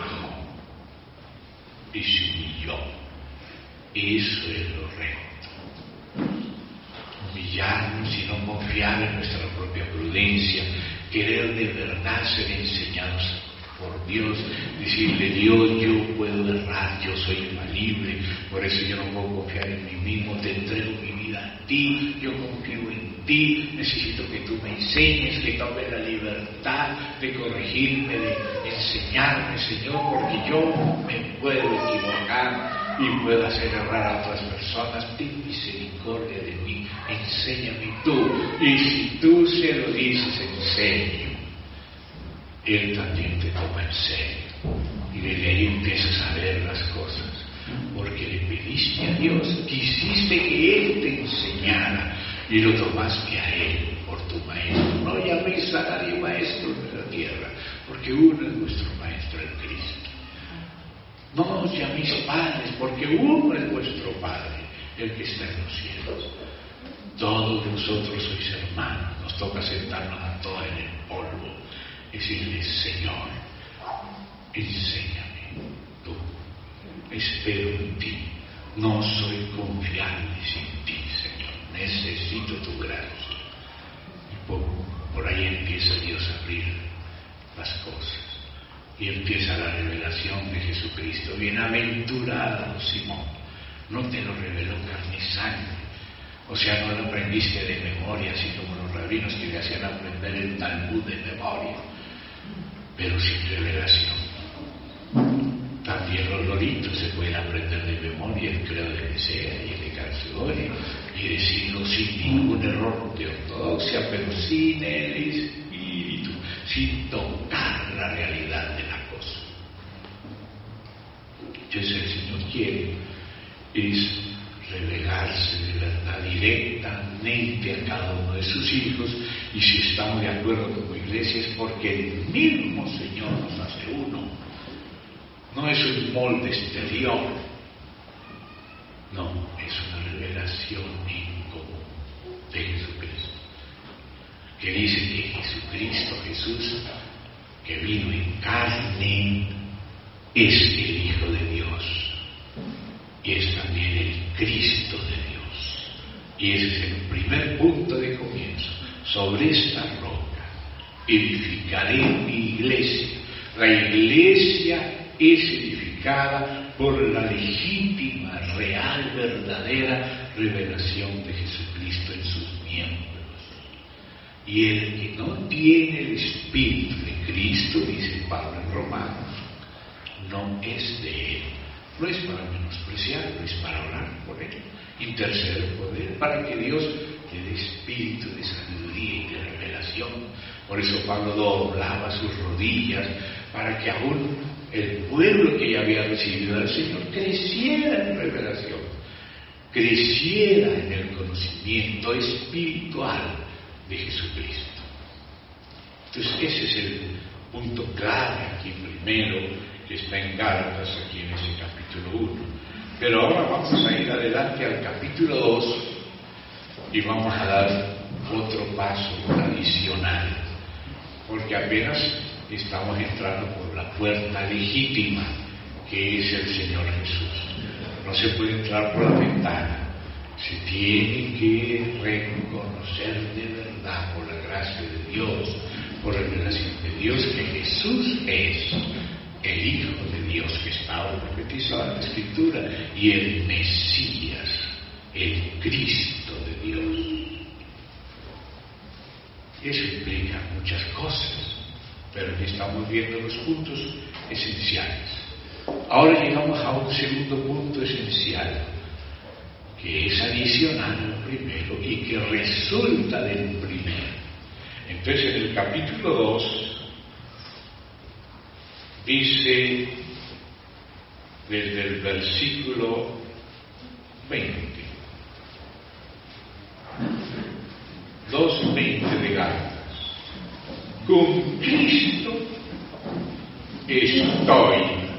y se humilló. Eso es lo recto. Humillarnos y no confiar en nuestra propia prudencia, querer de verdad ser enseñados por Dios, decirle: Dios, yo puedo errar, yo soy infalible, por eso yo no puedo confiar en mí mismo, te entrego mi vida a ti, yo confío en ti, necesito que tú me enseñes, que tome la libertad de corregirme, de enseñarme, Señor, porque yo me puedo equivocar y puedo hacer errar a otras personas. Ten misericordia de mí, enséñame tú. Y si tú se lo dices en serio, Él también te toma en serio, y desde ahí empiezas a ver las cosas, porque le pediste a Dios, quisiste que Él te enseñara, y lo tomaste a Él por tu maestro. No llaméis a nadie maestro de la tierra, porque uno es vuestro maestro, el Cristo. No os llaméis padres, porque uno es vuestro Padre, el que está en los cielos. Todos vosotros sois hermanos, nos toca sentarnos a todos en el polvo, decirle: Señor, enséñame tú, espero en ti, no soy confiable sin ti, Señor, necesito tu gracia. Y por, por ahí empieza Dios a abrir las cosas, y empieza la revelación de Jesucristo. Bienaventurado Simón, no te lo reveló carne y sangre, o sea, no lo aprendiste de memoria, así como los rabinos que le hacían aprender el Talmud de memoria, pero sin revelación. También los loritos se pueden aprender de memoria el credo de Nicea y el de Calcedonia, y decirlo sin ningún error de ortodoxia, pero sin el espíritu, sin tocar la realidad de la cosa. Entonces el Señor quiere es revelarse de verdad directamente a cada uno de sus hijos, y si estamos de acuerdo como iglesia es porque el mismo Señor nos hace uno. No es un molde exterior, no, es una revelación en común de Jesucristo, que dice que Jesucristo, Jesús, que vino en carne, es el Hijo de Dios, y es también el Cristo de Dios. Y ese es el primer punto de comienzo. Sobre esta roca edificaré mi iglesia. La iglesia es edificada por la legítima, real, verdadera revelación de Jesucristo en sus miembros. Y el que no tiene el Espíritu de Cristo, dice Pablo en Romanos, no es de Él. No es para menospreciarlo, es para orar por Él, interceder por Él, para que Dios le dé espíritu de sabiduría y de revelación. Por eso Pablo doblaba sus rodillas, para que aún el pueblo que ya había recibido al Señor creciera en revelación, creciera en el conocimiento espiritual de Jesucristo. Entonces ese es el punto clave aquí primero, que está en Gálatas, aquí en ese capítulo uno. Pero ahora vamos a ir adelante al capítulo dos y vamos a dar otro paso adicional, porque apenas estamos entrando por la puerta legítima, que es el Señor Jesús. No se puede entrar por la ventana, se tiene que reconocer de verdad, por la gracia de Dios, por la revelación de Dios, que Jesús es el Hijo de Dios, que está profetizado en la Escritura, y el Mesías, el Cristo de Dios. Eso implica muchas cosas, pero aquí estamos viendo los puntos esenciales. Ahora llegamos a un segundo punto esencial, que es adicional al primero y que resulta del primero. Entonces, en el capítulo dos, dice desde el versículo veinte, dos veinte de Gálatas: con Cristo estoy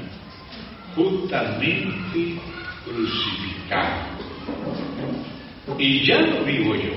juntamente crucificado, y ya no vivo yo,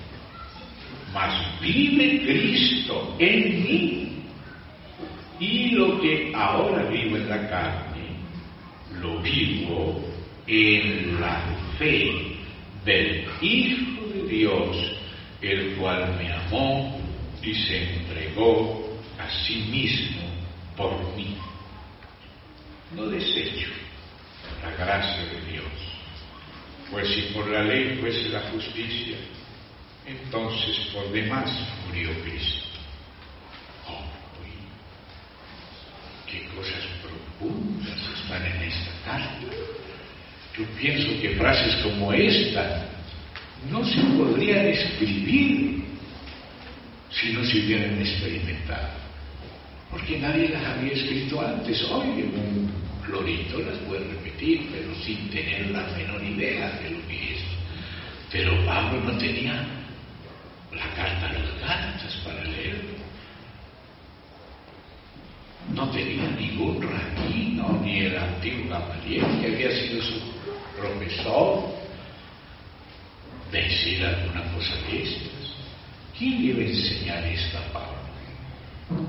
mas vive Cristo en mí. Y lo que ahora vivo en la carne, lo vivo en la fe del Hijo de Dios, el cual me amó y se entregó a sí mismo por mí. No desecho la gracia de Dios, pues si por la ley fuese la justicia, entonces por demás murió Cristo. Oh, uy, qué cosas profundas están en esta carta. Yo pienso que frases como esta no se podrían escribir si no se hubieran experimentado, porque nadie las había escrito antes. Hoy un florito las puede repetir, pero sin tener la menor idea de lo que es. Pero Pablo no tenía la carta a los Gálatas para leerlo. No tenía ningún rabino, ni el antiguo Gamaliel, que había sido su profesor, decir alguna cosa de estas. ¿Quién le iba a enseñar esto a Pablo?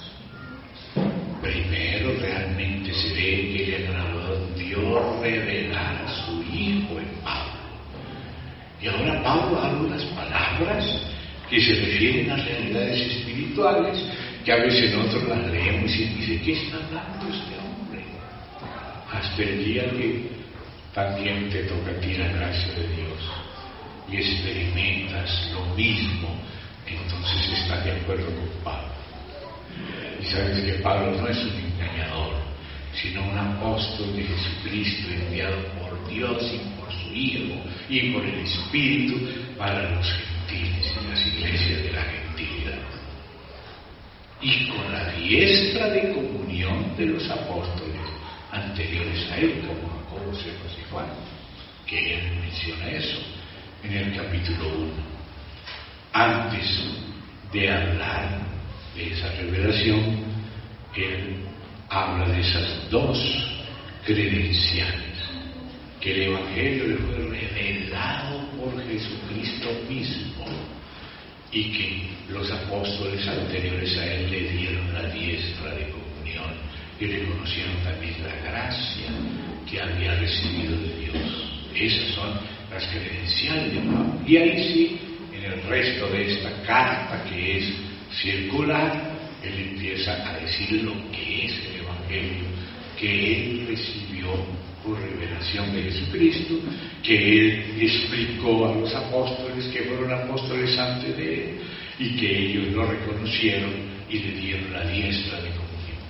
Primero, realmente se ve que le agradó a Dios revelar a su Hijo en Pablo. Y ahora Pablo habla unas palabras que se refieren a realidades espirituales, que a veces nosotros las leemos y dice, ¿qué está hablando este hombre? Hasta el día que también te toca a ti la gracia de Dios y experimentas lo mismo, entonces estás de acuerdo con Pablo. Y sabes que Pablo no es un engañador, sino un apóstol de Jesucristo enviado por Dios y por su Hijo y por el Espíritu para los gentiles y las iglesias de la gentilidad. Y con la diestra de comunión de los apóstoles anteriores a él, como Jacobo, Cefas y Juan, que él menciona eso en el capítulo uno. Antes de hablar de esa revelación, él habla de esas dos credenciales, que el Evangelio le fue revelado por Jesucristo mismo y que los apóstoles anteriores a él le dieron la diestra de comunión y reconocieron también la gracia que había recibido de Dios. Esas son las credenciales de Pablo. Y ahí sí, en el resto de esta carta, que es circular, él empieza a decir lo que es el Evangelio, que él recibió por revelación de Jesucristo, que él explicó a los apóstoles que fueron apóstoles antes de él y que ellos lo reconocieron y le dieron la diestra de comunión.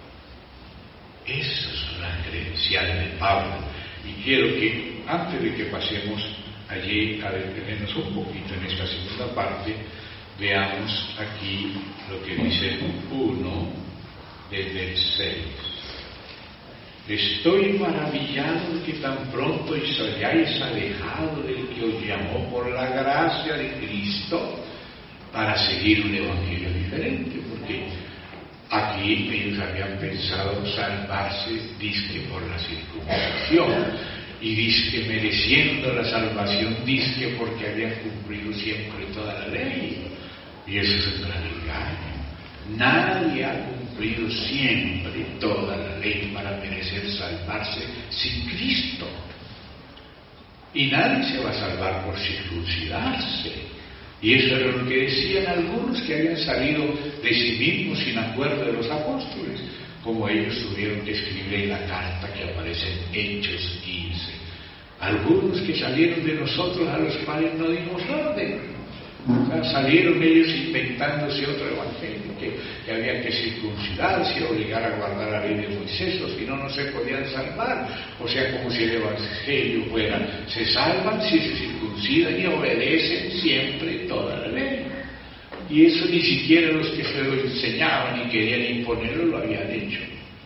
Esas son las credenciales de Pablo. Y quiero que, antes de que pasemos allí a detenernos un poquito en esta segunda parte, veamos aquí lo que dice uno desde el seis. Estoy maravillado de que tan pronto os hayáis alejado del que os llamó por la gracia de Cristo para seguir un evangelio diferente, porque aquí ellos habían pensado salvarse, dizque por la circuncisión, y dizque mereciendo la salvación, dizque porque habían cumplido siempre toda la ley. Y eso es un gran engaño. Nadie ha cumplido siempre toda la ley para merecer salvarse sin Cristo. Y nadie se va a salvar por circuncidarse. Y eso era lo que decían algunos que habían salido de sí mismos sin acuerdo de los apóstoles, como ellos tuvieron que escribir en la carta que aparece en Hechos quince. Algunos que salieron de nosotros, a los cuales no dimos orden. O sea, salieron ellos inventándose otro evangelio, que, que había que circuncidarse, obligar a guardar la ley de Moisés, o si no, no se podían salvar. O sea, como si el evangelio fuera, se salvan si se circuncidan y obedecen siempre toda la ley. Y eso ni siquiera los que se lo enseñaban y querían imponerlo lo habían hecho.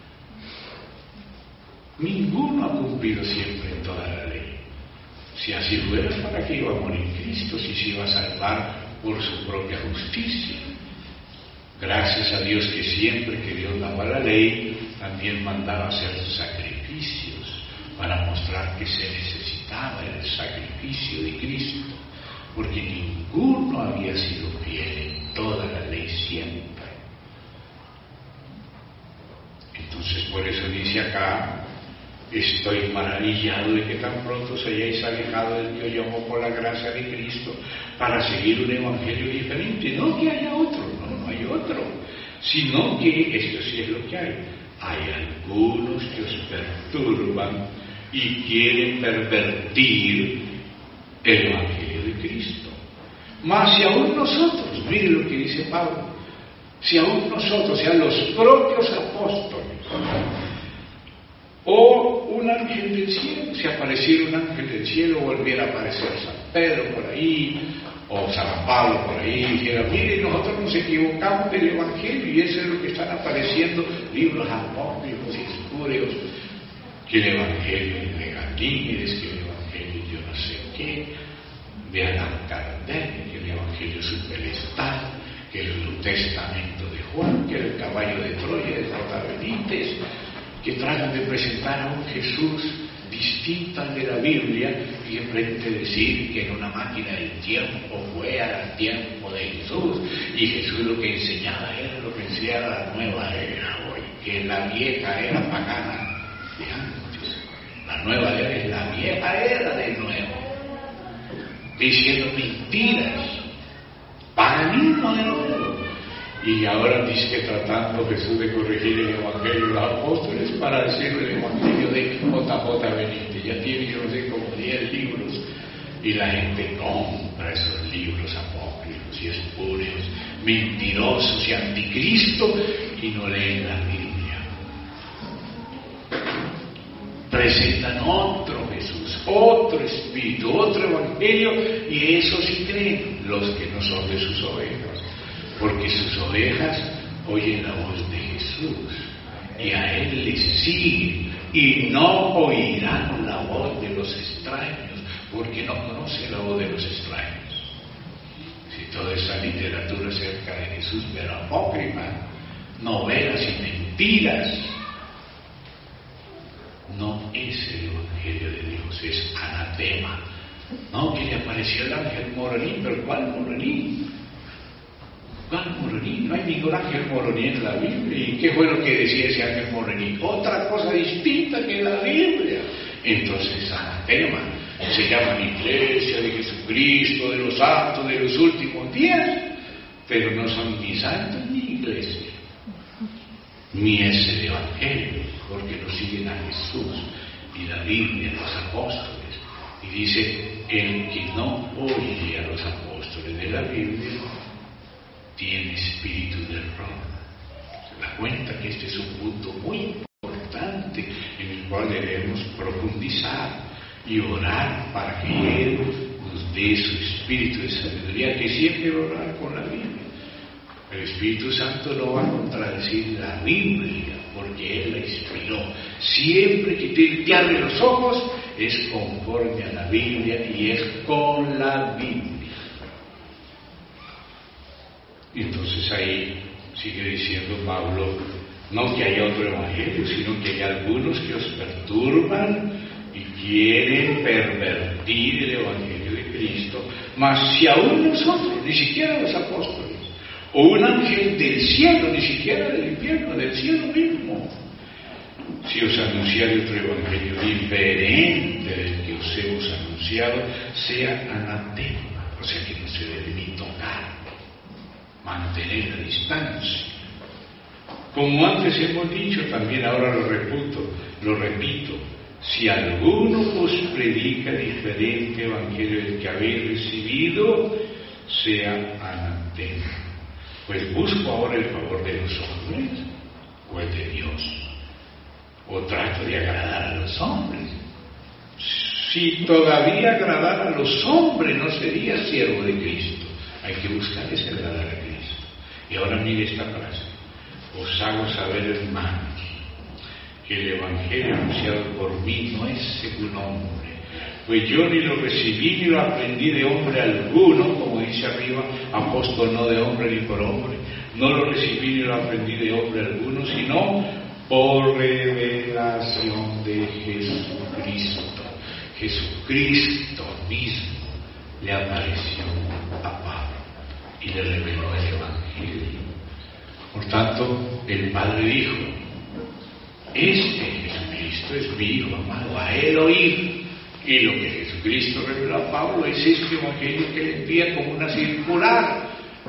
Ninguno ha cumplido siempre toda la ley. Si así fuera, ¿para qué iba a morir Cristo si se iba a salvar por su propia justicia? Gracias a Dios que siempre que Dios daba la ley, también mandaba hacer sacrificios para mostrar que se necesitaba el sacrificio de Cristo, porque ninguno había sido fiel en toda la ley siempre. Entonces, por eso dice acá, estoy maravillado de que tan pronto os hayáis alejado del que os llamó por la gracia de Cristo para seguir un evangelio diferente. No que haya otro, no, no hay otro. sino que esto sí es lo que hay. Hay algunos que os perturban y quieren pervertir el Evangelio de Cristo. Mas si aún nosotros, mire lo que dice Pablo, si aún nosotros, o sea, los propios apóstoles, o un ángel del cielo, si apareciera un ángel del cielo, volviera a aparecer San Pedro por ahí, o San Pablo por ahí, y dijera, mire, nosotros nos equivocamos del Evangelio, y eso es lo que están apareciendo, libros apócrifos y espurios, que el Evangelio es de Galímedes, que el Evangelio yo no sé qué, de Allan Kardec, que el Evangelio es un pedestal, que el Nuevo Testamento de Juan, que el caballo de Troya de J. Benítez, que tratan de presentar a un Jesús distinto al de la Biblia y en vez de decir que en una máquina del tiempo fue al tiempo de Jesús y Jesús lo que enseñaba era lo que enseñaba la nueva era hoy, que la vieja era pagana de antes, la nueva era es la vieja era de nuevo, diciendo mentiras, paganismo de nuevo. Y ahora dice que tratando Jesús de corregir el Evangelio de los apóstoles para decirle el Evangelio de J J Benítez. Ya tiene, yo no sé, como diez libros y la gente compra esos libros apócrifos y espurios, mentirosos y anticristo y no leen la Biblia. Presentan otro Jesús, otro Espíritu, otro Evangelio y eso sí creen los que no son de sus ovejas. Porque sus ovejas oyen la voz de Jesús y a Él les siguen y no oirán la voz de los extraños porque no conocen la voz de los extraños. Si toda esa literatura acerca de Jesús pero apócrifa, novelas y mentiras, no es el Evangelio de Dios, es anatema. No, que le apareció el ángel Moroní, pero ¿cuál Moroní? ¿Cuál Moroní? No hay ningún ángel Moroní en la Biblia. ¿Y qué fue lo que decía ese ángel Moroní? Otra cosa distinta que la Biblia. Entonces, anatema, se llaman iglesia de Jesucristo, de los santos, de los últimos días, pero no son ni santos ni iglesia, ni es el Evangelio, porque no siguen a Jesús y la Biblia, los apóstoles. Y dice, el que no oye a los apóstoles de la Biblia, tiene espíritu de error. Se da cuenta que este es un punto muy importante en el cual debemos profundizar y orar para que Él nos dé su espíritu de sabiduría, que siempre orar con la Biblia. El Espíritu Santo no va a contradecir la Biblia, porque Él la inspiró. Siempre que te, te abre los ojos, es conforme a la Biblia y es con la Biblia. Y entonces ahí sigue diciendo Pablo, no que haya otro evangelio, sino que hay algunos que os perturban y quieren pervertir el evangelio de Cristo, mas si aún nosotros, ni siquiera los apóstoles, o un ángel del cielo, ni siquiera del infierno, del cielo mismo, si os anunciare otro evangelio diferente del que os hemos anunciado, sea anatema, o sea que no se debe ni tocar, mantener la distancia. Como antes hemos dicho, también ahora lo repito, lo repito, si alguno os predica diferente evangelio del que habéis recibido, sea anatema. Pues busco ahora el favor de los hombres o el de Dios, o trato de agradar a los hombres. Si todavía agradar a los hombres, no sería siervo de Cristo. Hay que buscar ese agradar a Cristo. Y ahora mire esta frase: os hago saber, hermanos, que el evangelio anunciado por mí no es según hombre, pues yo ni lo recibí ni lo aprendí de hombre alguno, como dice arriba, apóstol no de hombre ni por hombre, no lo recibí ni lo aprendí de hombre alguno, sino por revelación de Jesucristo. Jesucristo mismo le apareció a Pablo y le reveló el evangelio. Por tanto, el Padre dijo: este Jesucristo es mi Hijo amado, a Él oír. Y lo que Jesucristo reveló a Pablo es este evangelio que le envía como una circular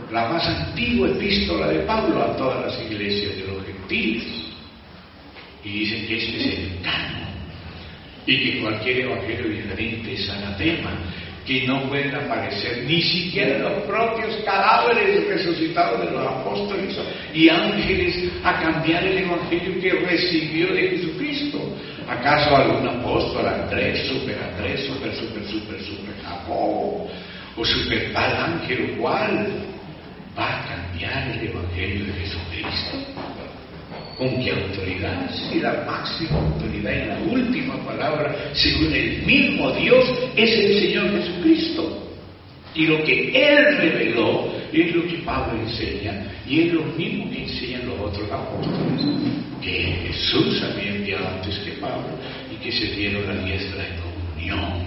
la más antigua epístola de Pablo a todas las iglesias de los gentiles. Y dicen que este es el canon, y que cualquier evangelio diferente es anatema, que no pueden aparecer ni siquiera los propios cadáveres resucitados de los apóstoles y ángeles a cambiar el evangelio que recibió de Jesucristo. ¿Acaso algún apóstol, Andrés, super Andrés, super, super, super, super Jacobo, o super tal ángel o cual, va a cambiar el evangelio de Jesucristo? ¿Con qué autoridad? Si la máxima autoridad y la última palabra, según el mismo Dios, es el Señor Jesucristo. Y lo que Él reveló es lo que Pablo enseña, y es lo mismo que enseñan los otros apóstoles, que Jesús había enviado antes que Pablo y que se dieron la diestra de comunión.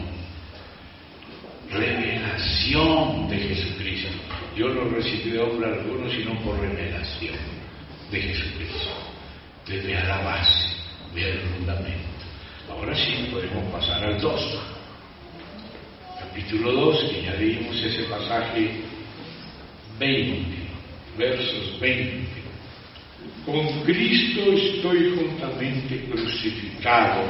Revelación de Jesucristo. Yo no recibí de hombre alguno, sino por revelación de Jesucristo. Desde a la base, vea el fundamento. Ahora sí podemos pasar al dos. Capítulo dos, que ya leímos ese pasaje veinte, versos veinte. Con Cristo estoy juntamente crucificado.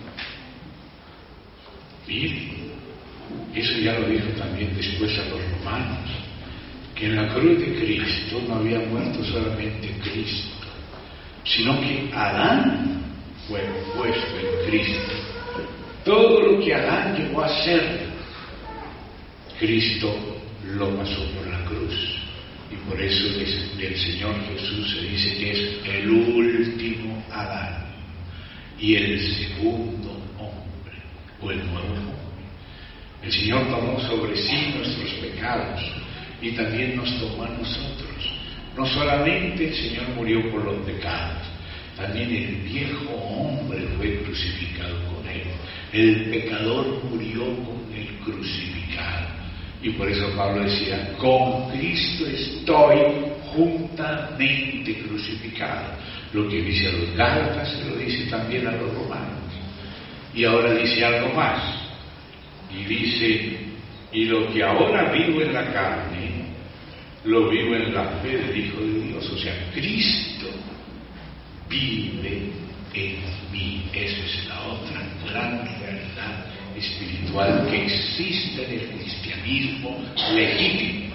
Miren, eso ya lo dijo también después a los romanos, que en la cruz de Cristo no había muerto solamente Cristo, sino que Adán fue puesto en Cristo. Todo lo que Adán llegó a ser, Cristo lo pasó por la cruz. Y por eso del Señor Jesús se dice que es el último Adán y el segundo hombre, o el nuevo hombre. El Señor tomó sobre sí nuestros pecados y también nos tomó a nosotros. No solamente el Señor murió por los pecados, también el viejo hombre fue crucificado con Él. El pecador murió con el crucificado. Y por eso Pablo decía, con Cristo estoy juntamente crucificado. Lo que dice a los Gálatas se lo dice también a los romanos. Y ahora dice algo más. Y dice, y lo que ahora vivo en la carne, lo vivo en la fe del Hijo de Dios. O sea, Cristo vive en mí. Esa es la otra gran realidad espiritual que existe en el cristianismo legítimo.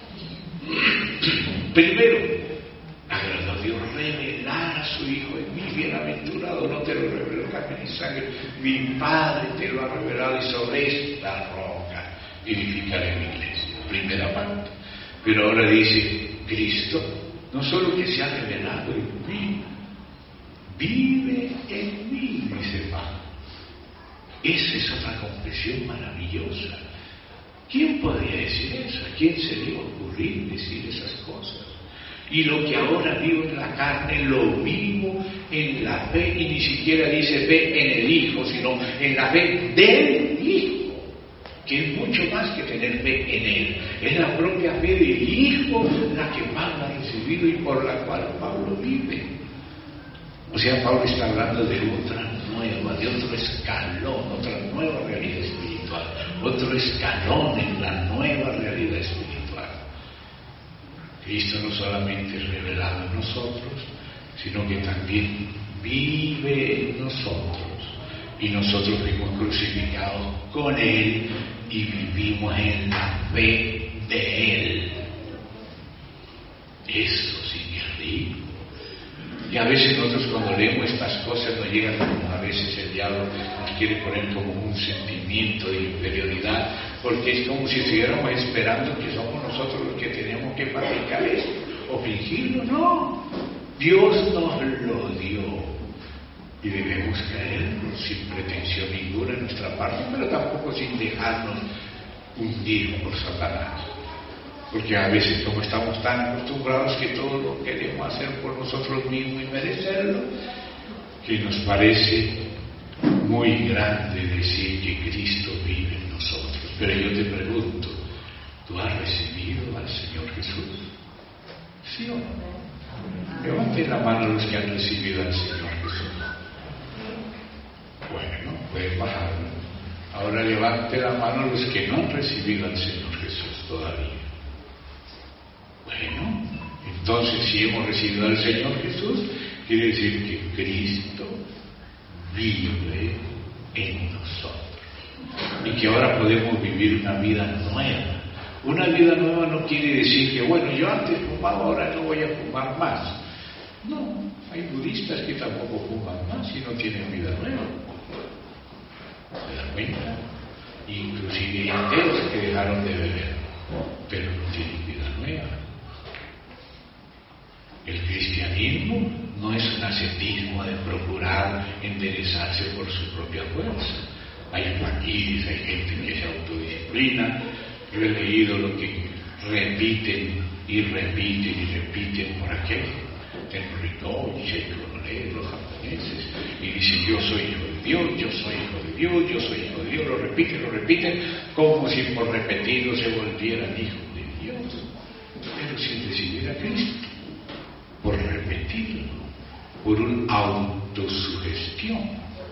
Primero, agradó a Dios revelar a su Hijo en mí. Bienaventurado, no te lo reveló carne ni sangre, mi Padre te lo ha revelado, y sobre esta roca edificaré mi iglesia. Primera parte. Pero ahora dice, Cristo no solo que se ha revelado en mí, vive en mí, dice Pablo. Esa es otra confesión maravillosa. ¿Quién podría decir eso? ¿A quién se le iba a ocurrir decir esas cosas? Y lo que ahora vivo en la carne, lo vivo en la fe, y ni siquiera dice fe en el Hijo, sino en la fe del Hijo, que es mucho más que tener fe en Él. Es la propia fe del Hijo la que Pablo ha recibido y por la cual Pablo vive. O sea, Pablo está hablando de otra nueva, de otro escalón, otra nueva realidad espiritual, otro escalón en la nueva realidad espiritual. Cristo no solamente es revelado en nosotros, sino que también vive en nosotros, y nosotros fuimos crucificados con Él y vivimos en la fe de Él. Eso sí que es rico. Y a veces nosotros cuando leemos estas cosas nos llegan, como a veces el diablo nos quiere poner como un sentimiento de inferioridad, porque es como si estuviéramos esperando que somos nosotros los que tenemos que fabricar esto o fingirlo. No, Dios nos lo dio y debemos creerlo sin pretensión ninguna en nuestra parte, pero tampoco sin dejarnos hundir por Satanás. Porque a veces, como estamos tan acostumbrados que todo lo queremos hacer por nosotros mismos y merecerlo, que nos parece muy grande decir que Cristo vive en nosotros. Pero yo te pregunto, ¿tú has recibido al Señor Jesús? ¿Sí o no? Levanten la mano los que han recibido al Señor Jesús. Bueno, pueden bajarlo. Ahora levante la mano los que no han recibido al Señor Jesús todavía. Bueno, Entonces, si hemos recibido al Señor Jesús, quiere decir que Cristo vive en nosotros y que ahora podemos vivir una vida nueva. Una vida nueva no quiere decir que, bueno, yo antes fumaba, ahora no voy a fumar más. No, hay budistas que tampoco fuman más y no tienen vida nueva. ¿Se dan cuenta? Inclusive hay ateos que dejaron de beber, pero no tienen vida nueva. El cristianismo no es un ascetismo de procurar enderezarse por su propia fuerza. Hay faquires, hay gente que se autodisciplina. Yo he leído lo que repiten y repiten y repiten por aquello. Tengo Ritoche, los japoneses, y dicen: yo soy hijo de Dios, yo soy hijo de Dios, yo soy hijo de Dios. Lo repiten, lo repiten, como si por repetirlo se volvieran hijos de Dios, pero sin recibir a Cristo, por repetirlo, por una autosugestión.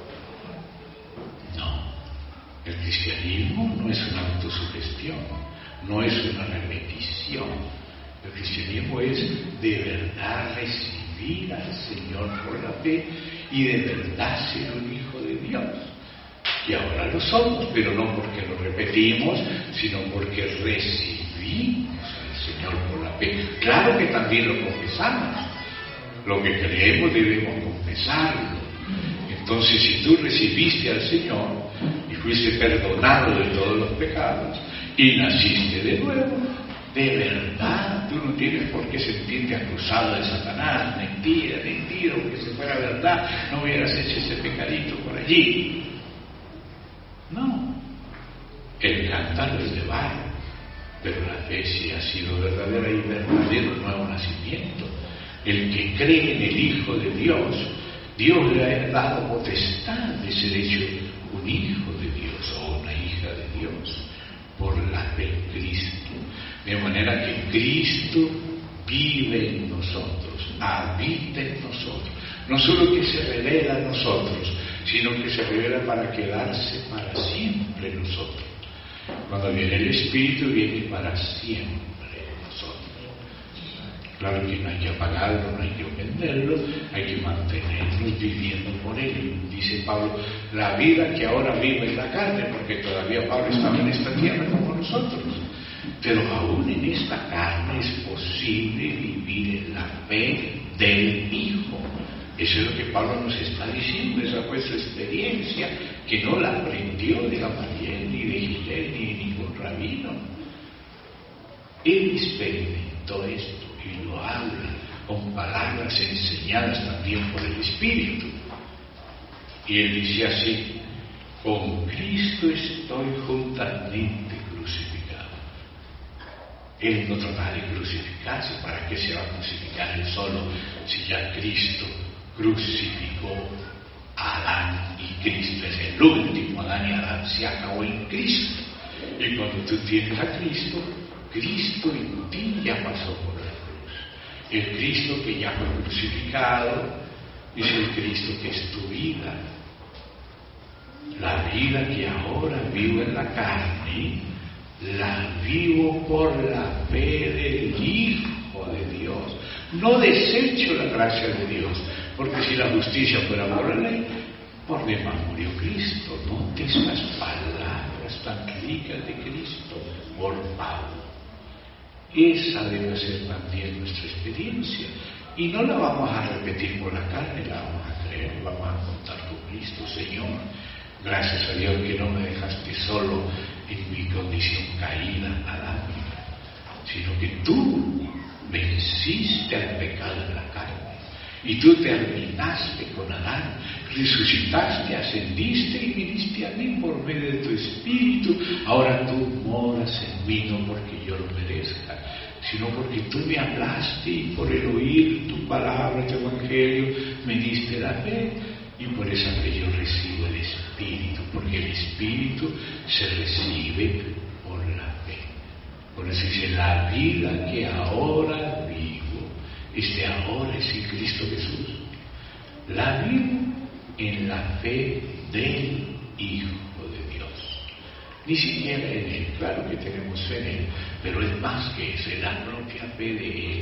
No, el cristianismo no es una autosugestión, no es una repetición. El cristianismo es de verdad recibir al Señor por la fe y de verdad ser un hijo de Dios. Y ahora lo somos, pero no porque lo repetimos, sino porque recibimos al Señor por la fe. Claro que también lo confesamos. Lo que creemos debemos confesarlo. Entonces, si tú recibiste al Señor y fuiste perdonado de todos los pecados y naciste de nuevo, de verdad, tú no tienes por qué sentirte acusado de Satanás. Mentira, mentira, porque si fuera verdad no hubieras hecho ese pecadito por allí. No, el cántaro es de barro, pero la fe sí ha sido verdadera y verdadero nuevo nacimiento. El que cree en el Hijo de Dios, Dios le ha dado potestad de ser hecho un hijo de Dios o una hija de Dios por la fe en Cristo. De manera que Cristo vive en nosotros, habita en nosotros. No solo que se revela a nosotros, sino que se revela para quedarse para siempre en nosotros. Cuando viene el Espíritu, viene para siempre en nosotros. Claro que no hay que apagarlo, no hay que ofenderlo, hay que mantenernos viviendo por él. Dice Pablo, la vida que ahora vive en la carne, porque todavía Pablo estaba en esta tierra como nosotros. Pero aún en esta carne es posible vivir en la fe del Hijo. Eso es lo que Pablo nos está diciendo. Esa fue su experiencia, que no la aprendió de Gamaliel, ni de Gilel, ni de ningún rabino. Él experimentó esto y lo habla con palabras enseñadas también por el Espíritu. Y él dice así: con Cristo estoy juntamente crucificado. Él no trataba de crucificarse. ¿Para qué se va a crucificar él solo si ya Cristo crucificó a Adán y Cristo es el último Adán y Adán se acabó en Cristo? Y cuando tú tienes a Cristo, Cristo en ti ya pasó por la cruz. El Cristo que ya fue crucificado es el Cristo que es tu vida. La vida que ahora vivo en la carne, la vivo por la fe del Hijo de Dios. No desecho la gracia de Dios, porque si la justicia fuera por la ley, por demás murió Cristo. Note estas palabras tan ricas de Cristo por Pablo. Esa debe ser también nuestra experiencia. Y no la vamos a repetir por la carne, la vamos a creer, vamos a contar con Cristo. Señor, gracias a Dios que no me dejaste solo en mi condición caída, adámica, sino que tú venciste al pecado de la carne y tú terminaste con Adán, resucitaste, ascendiste y viniste a mí por medio de tu Espíritu. Ahora tú moras en mí, no porque yo lo merezca, sino porque tú me hablaste y por el oír tu palabra, tu evangelio, me diste la fe. Y por esa fe yo recibo el Espíritu, porque el Espíritu se recibe por la fe. Por eso dice, la vida que ahora vivo, este ahora es en Cristo Jesús. La vivo en la fe del Hijo de Dios. Ni siquiera en Él, claro que tenemos fe en Él, pero es más que eso, es la propia fe de Él.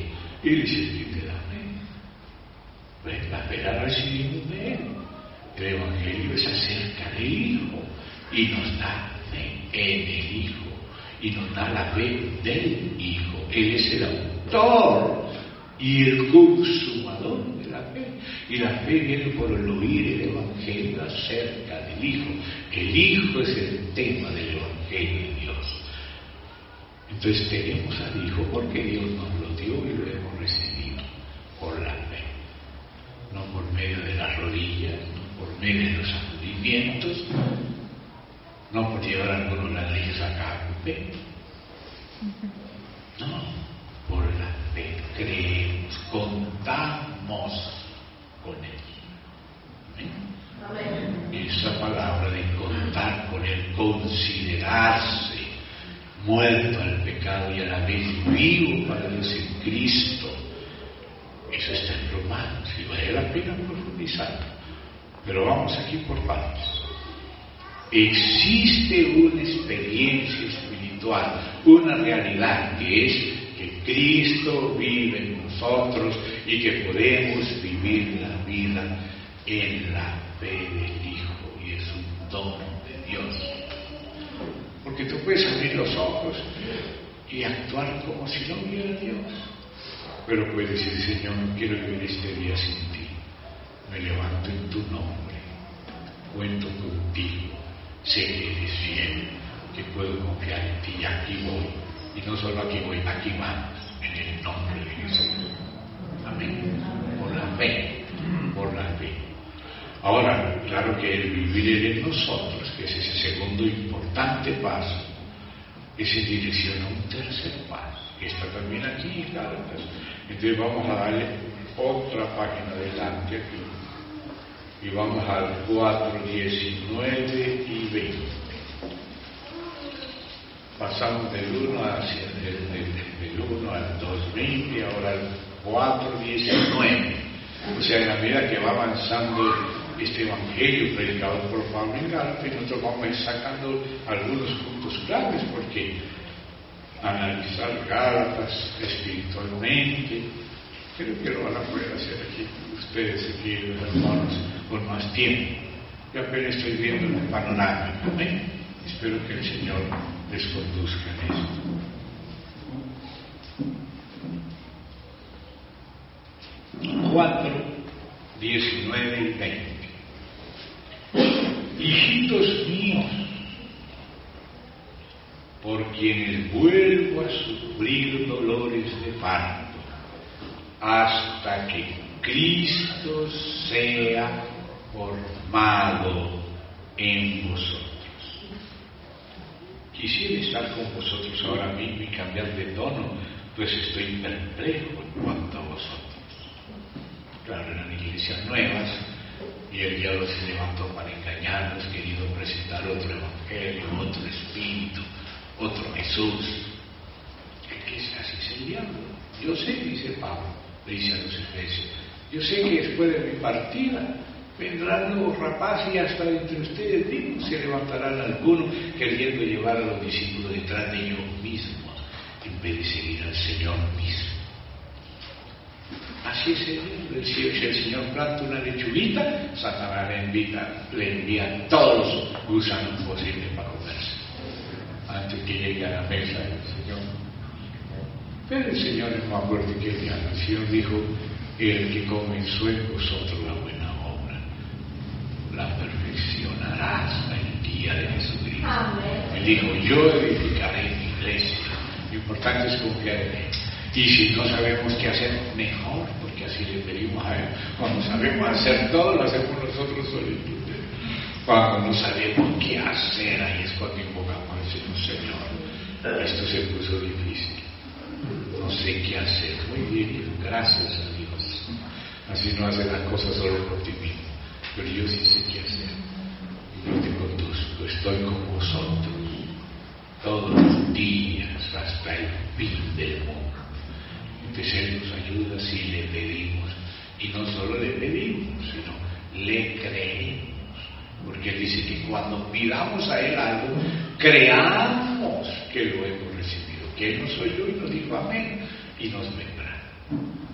Él es el que te da fe. Pues la fe la recibimos de Él. El Evangelio es acerca del Hijo y nos da fe en el Hijo y nos da la fe del Hijo. Él es el autor y el consumador de la fe. Y la fe viene por el oír el Evangelio acerca del Hijo. El Hijo es el tema del Evangelio de Dios. Entonces tenemos al Hijo porque Dios nos lo dio y lo hemos recibido por la fe. No por medio de las rodillas, no por medio de los sacudimientos, no por llevar algunos ladrillos a cabo, fe. No, por la fe creemos, contamos con Él. ¿Amén? Esa palabra de contar con Él, considerarse muerto al pecado y a la vez vivo para Dios en Cristo, eso está en Romanos y vale la pena profundizar. Pero vamos aquí por partes. Existe una experiencia espiritual, una realidad que es que Cristo vive en nosotros y que podemos vivir la vida en la fe del Hijo, y es un don de Dios. Porque tú puedes abrir los ojos y actuar como si no hubiera Dios, pero puedes decir: Señor, no quiero vivir este día sin ti, me levanto en tu nombre, cuento contigo, sé que eres fiel, que puedo confiar en ti, y aquí voy. Y no solo aquí voy, aquí vamos, en el nombre de Jesús. Amén. Por la fe, por la fe. Ahora, claro que el vivir en nosotros, que es ese segundo importante paso, es en dirección a un tercer paso, que está también aquí, claro. Entonces vamos a darle otra página adelante aquí, y vamos al cuatro, diecinueve y veinte. Pasamos del uno hacia el, del, del uno al dos veinte, ahora al cuatro, diecinueve. O sea, en la medida que va avanzando este Evangelio predicado por Pablo en Gálatas, nosotros vamos a ir sacando algunos puntos claves, porque analizar Gálatas espiritualmente, creo que lo van a poder hacer aquí ustedes, aquí los hermanos, con más tiempo. Yo apenas estoy viendo el panorama, ¿eh? Espero que el Señor les conduzca en esto. cuatro, diecinueve y veinte. Hijitos míos, por quienes vuelvo a sufrir dolores de parto, hasta que Cristo sea formado en vosotros. Quisiera estar con vosotros ahora mismo y cambiar de tono, pues estoy perplejo en cuanto a vosotros. Claro, eran iglesias nuevas y el diablo se levantó para engañarnos, queriendo presentar otro evangelio, otro espíritu, otro Jesús. ¿Qué es así? Es el diablo. Yo sé, dice Pablo, le dice a los Efesios, yo sé que después de mi partida vendrán nuevos rapaces y hasta entre ustedes mismos se levantarán algunos queriendo llevar a los discípulos detrás de ellos mismos en vez de seguir al Señor mismo. Así es el diablo. Si el Señor planta una lechuguita, Satanás le envía, le envía todos los gusanos posibles para comerse antes que llegue a la mesa del Señor. Pero el Señor es más fuerte que el diablo. El Señor dijo: el que comenzó en vosotros la buena obra la perfeccionará hasta el día de Jesucristo. Amén. Él dijo: yo edificaré mi iglesia. Lo importante es confiar en Él. Y si no sabemos qué hacer, mejor, porque así le pedimos a Él. Cuando sabemos hacer todo, lo hacemos nosotros solitos. Cuando no sabemos qué hacer, ahí es cuando invocamos al Señor. Señor, esto se puso difícil. No sé qué hacer. Muy bien, gracias a Dios. Así no hace las cosas solo por ti mismo. Pero yo sí sé qué hacer. Y yo te conduzco. Estoy con vosotros todos los días hasta el fin del mundo. Entonces Él nos ayuda si le pedimos, y no solo le pedimos, sino le creemos, porque Él dice que cuando pidamos a Él algo, creamos que lo hemos recibido, que Él nos oyó y nos dijo amén, y nos vendrá.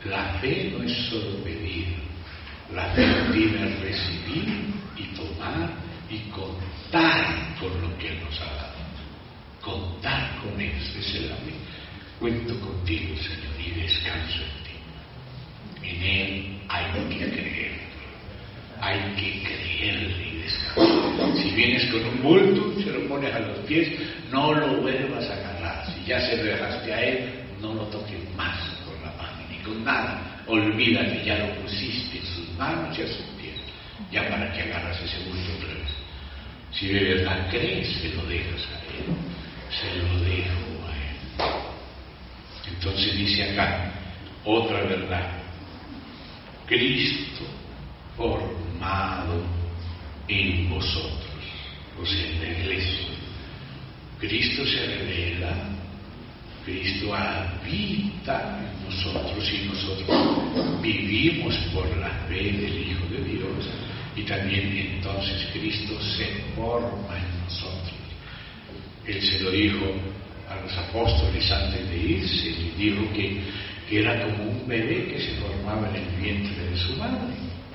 La fe no es solo pedir, la fe tiene recibir y tomar y contar con lo que Él nos ha dado. Contar con Él, esa es la fe. Cuento contigo, Señor, y descanso en ti. En Él hay que creer, hay que creerle y descansar. Si vienes con un bulto, se lo pones a los pies, no lo vuelvas a agarrar. Si ya se lo dejaste a Él, no lo toques más con la mano, ni con nada. Olvida que ya lo pusiste en sus manos y a sus pies. Ya para que agarras ese bulto otra vez. Si de verdad crees, se lo dejas a Él. Se lo dejo a Él. Entonces dice acá, otra verdad. Cristo formado en vosotros, o sea, en la iglesia. Cristo se revela, Cristo habita en nosotros y nosotros vivimos por la fe del Hijo de Dios, y también entonces Cristo se forma en nosotros. Él se lo dijo a los apóstoles antes de irse, y dijo que, que era como un bebé que se formaba en el vientre de su madre.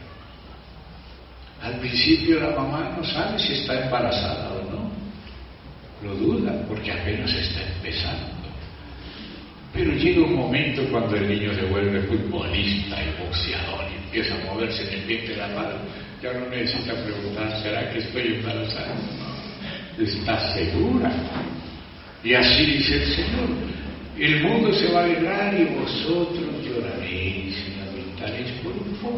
Al principio la mamá no sabe si está embarazada o no, lo duda porque apenas está empezando. Pero llega un momento cuando el niño se vuelve futbolista y boxeador y empieza a moverse en el vientre de la madre, ya no necesita preguntar, ¿será que estoy embarazada? No, está segura. Y así dice el Señor, el mundo se va a alegrar y vosotros lloraréis y lamentaréis por un poco.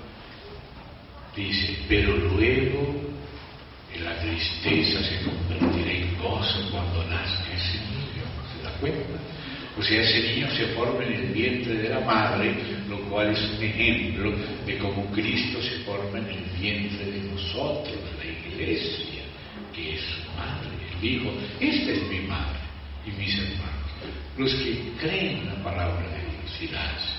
Dice, pero luego en la tristeza se convertirá en gozo cuando nazca ese niño. ¿Se da cuenta? O sea, ese niño se forma en el vientre de la madre, lo cual es un ejemplo de cómo Cristo se forma en el vientre de nosotros, la iglesia, que es su madre. Él dijo, esta es mi madre y mis hermanos, los que creen la palabra de Dios y la hacen.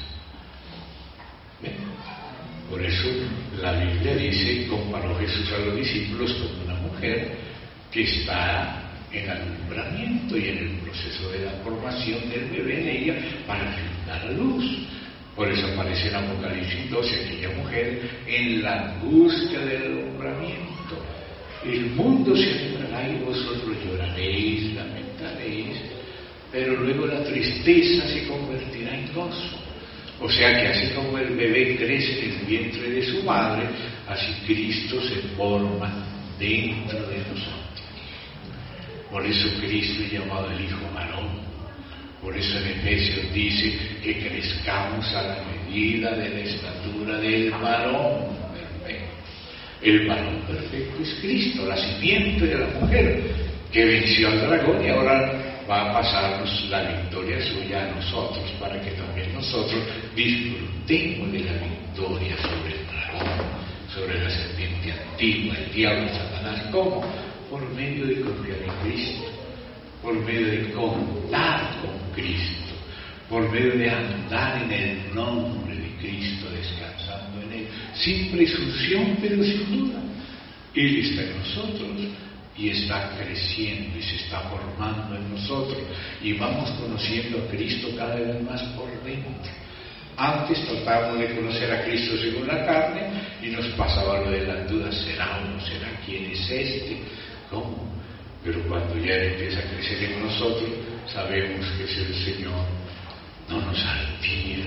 ¿Ven? Por eso la Biblia dice, comparó Jesús a los discípulos con una mujer que está en alumbramiento y en el proceso de la formación del bebé en ella para dar a luz. Por eso aparece en Apocalipsis doce aquella mujer en la angustia del alumbramiento. El mundo se alegrará y vosotros lloraréis, lamentaréis, pero luego la tristeza se convertirá en gozo. O sea que así como el bebé crece en el vientre de su madre, así Cristo se forma dentro de nosotros. Por eso Cristo es llamado el Hijo varón. Por eso en Efesios dice que crezcamos a la medida de la estatura del varón perfecto. El varón perfecto es Cristo, la simiente de la mujer que venció al dragón y ahora va a pasarnos la victoria suya a nosotros, para que también nosotros disfrutemos de la victoria sobre el dragón, sobre la serpiente antigua, el diablo, Satanás. ¿Cómo? Por medio de confiar en Cristo, por medio de contar con Cristo, por medio de andar en el nombre de Cristo, descansando en Él, sin presunción, pero sin duda. Él está en nosotros y está creciendo y se está formando en nosotros, y vamos conociendo a Cristo cada vez más por dentro. Antes tratábamos de conocer a Cristo según la carne y nos pasaba lo de las dudas, ¿será o no será? ¿Quién es este? ¿Cómo? Pero cuando ya empieza a crecer en nosotros, sabemos que es el Señor. No nos altía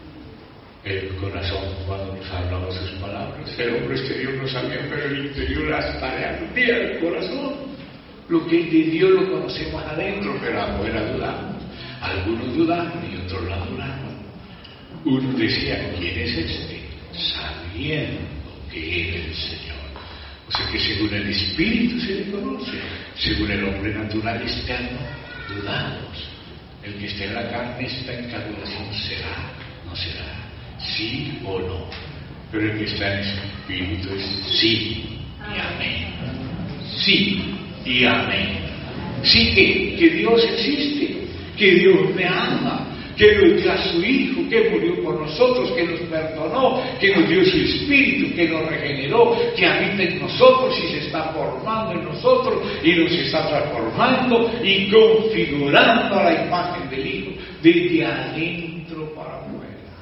el corazón cuando nos hablaba sus palabras. El hombre exterior no sabía, pero el interior hasta le ardía el corazón. Lo que es de Dios lo conocemos adentro, pero afuera dudamos. Algunos dudaban y otros la adoraban. Uno decía, ¿quién es este? Sabiendo que era el Señor. O sea que según el Espíritu se le conoce, según el hombre natural externo, dudamos. El que está en la carne está en calculación, ¿será? ¿No será? ¿Sí o no? Pero el que está en ese espíritu es sí y amén. Sí y amén. Sí que, que Dios existe, que Dios me ama, que nos dio a su Hijo, que murió por nosotros, que nos perdonó, que nos dio su Espíritu, que nos regeneró, que habita en nosotros y se está formando en nosotros y nos está transformando y configurando a la imagen del Hijo desde adentro para afuera.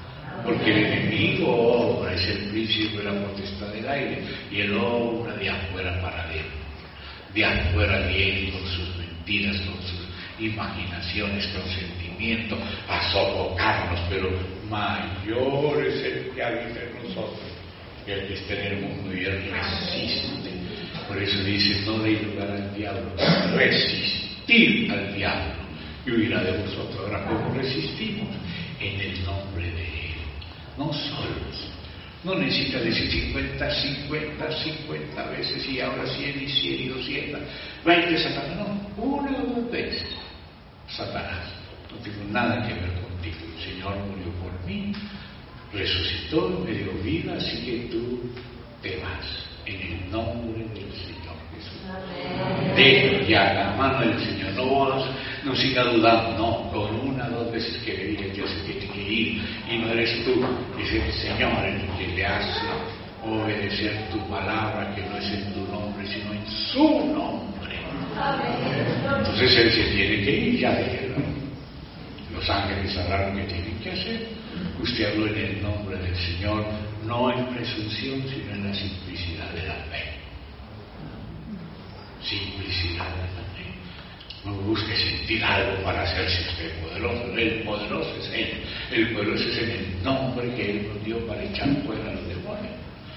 Porque el enemigo obra, es el príncipe de la potestad del aire, y él obra de afuera para adentro. De afuera viene con sus mentiras, con sus imaginaciones, con sentimientos, a sofocarnos, pero mayor es el que habita en nosotros que el que está en el mundo, y él resiste. Por eso dice, no deis lugar al diablo, resistir al diablo y huirá de vosotros. Ahora, ¿cómo resistimos? En el nombre de él, no solos. No necesita decir cincuenta, cincuenta, cincuenta veces, y ahora cien y cien y doscientas, veinte Satanás, no, una o dos veces. Satanás, no tengo nada que ver contigo, el Señor murió por mí, resucitó, me dio vida, así que tú te vas, en el nombre del Señor Jesús. Dejo ya la mano del Señor, no vos, no siga dudando, no, con una o dos veces que le dije, Dios se tiene que ir, y no eres tú, es el Señor el que le hace obedecer tu palabra, que no es en tu nombre, sino en su nombre. Entonces él se tiene que ir, ya déjelo. Los ángeles harán lo que tienen que hacer. Usted habló en el nombre del Señor, no en presunción, sino en la simplicidad de la fe. Simplicidad de la fe. No busque sentir algo para hacerse usted poderoso. El poderoso es Él. El poderoso es en el nombre que Él nos dio para echar fuera a los demonios.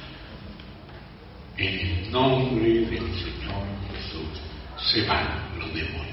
En el nombre del Señor Jesús se van los demonios.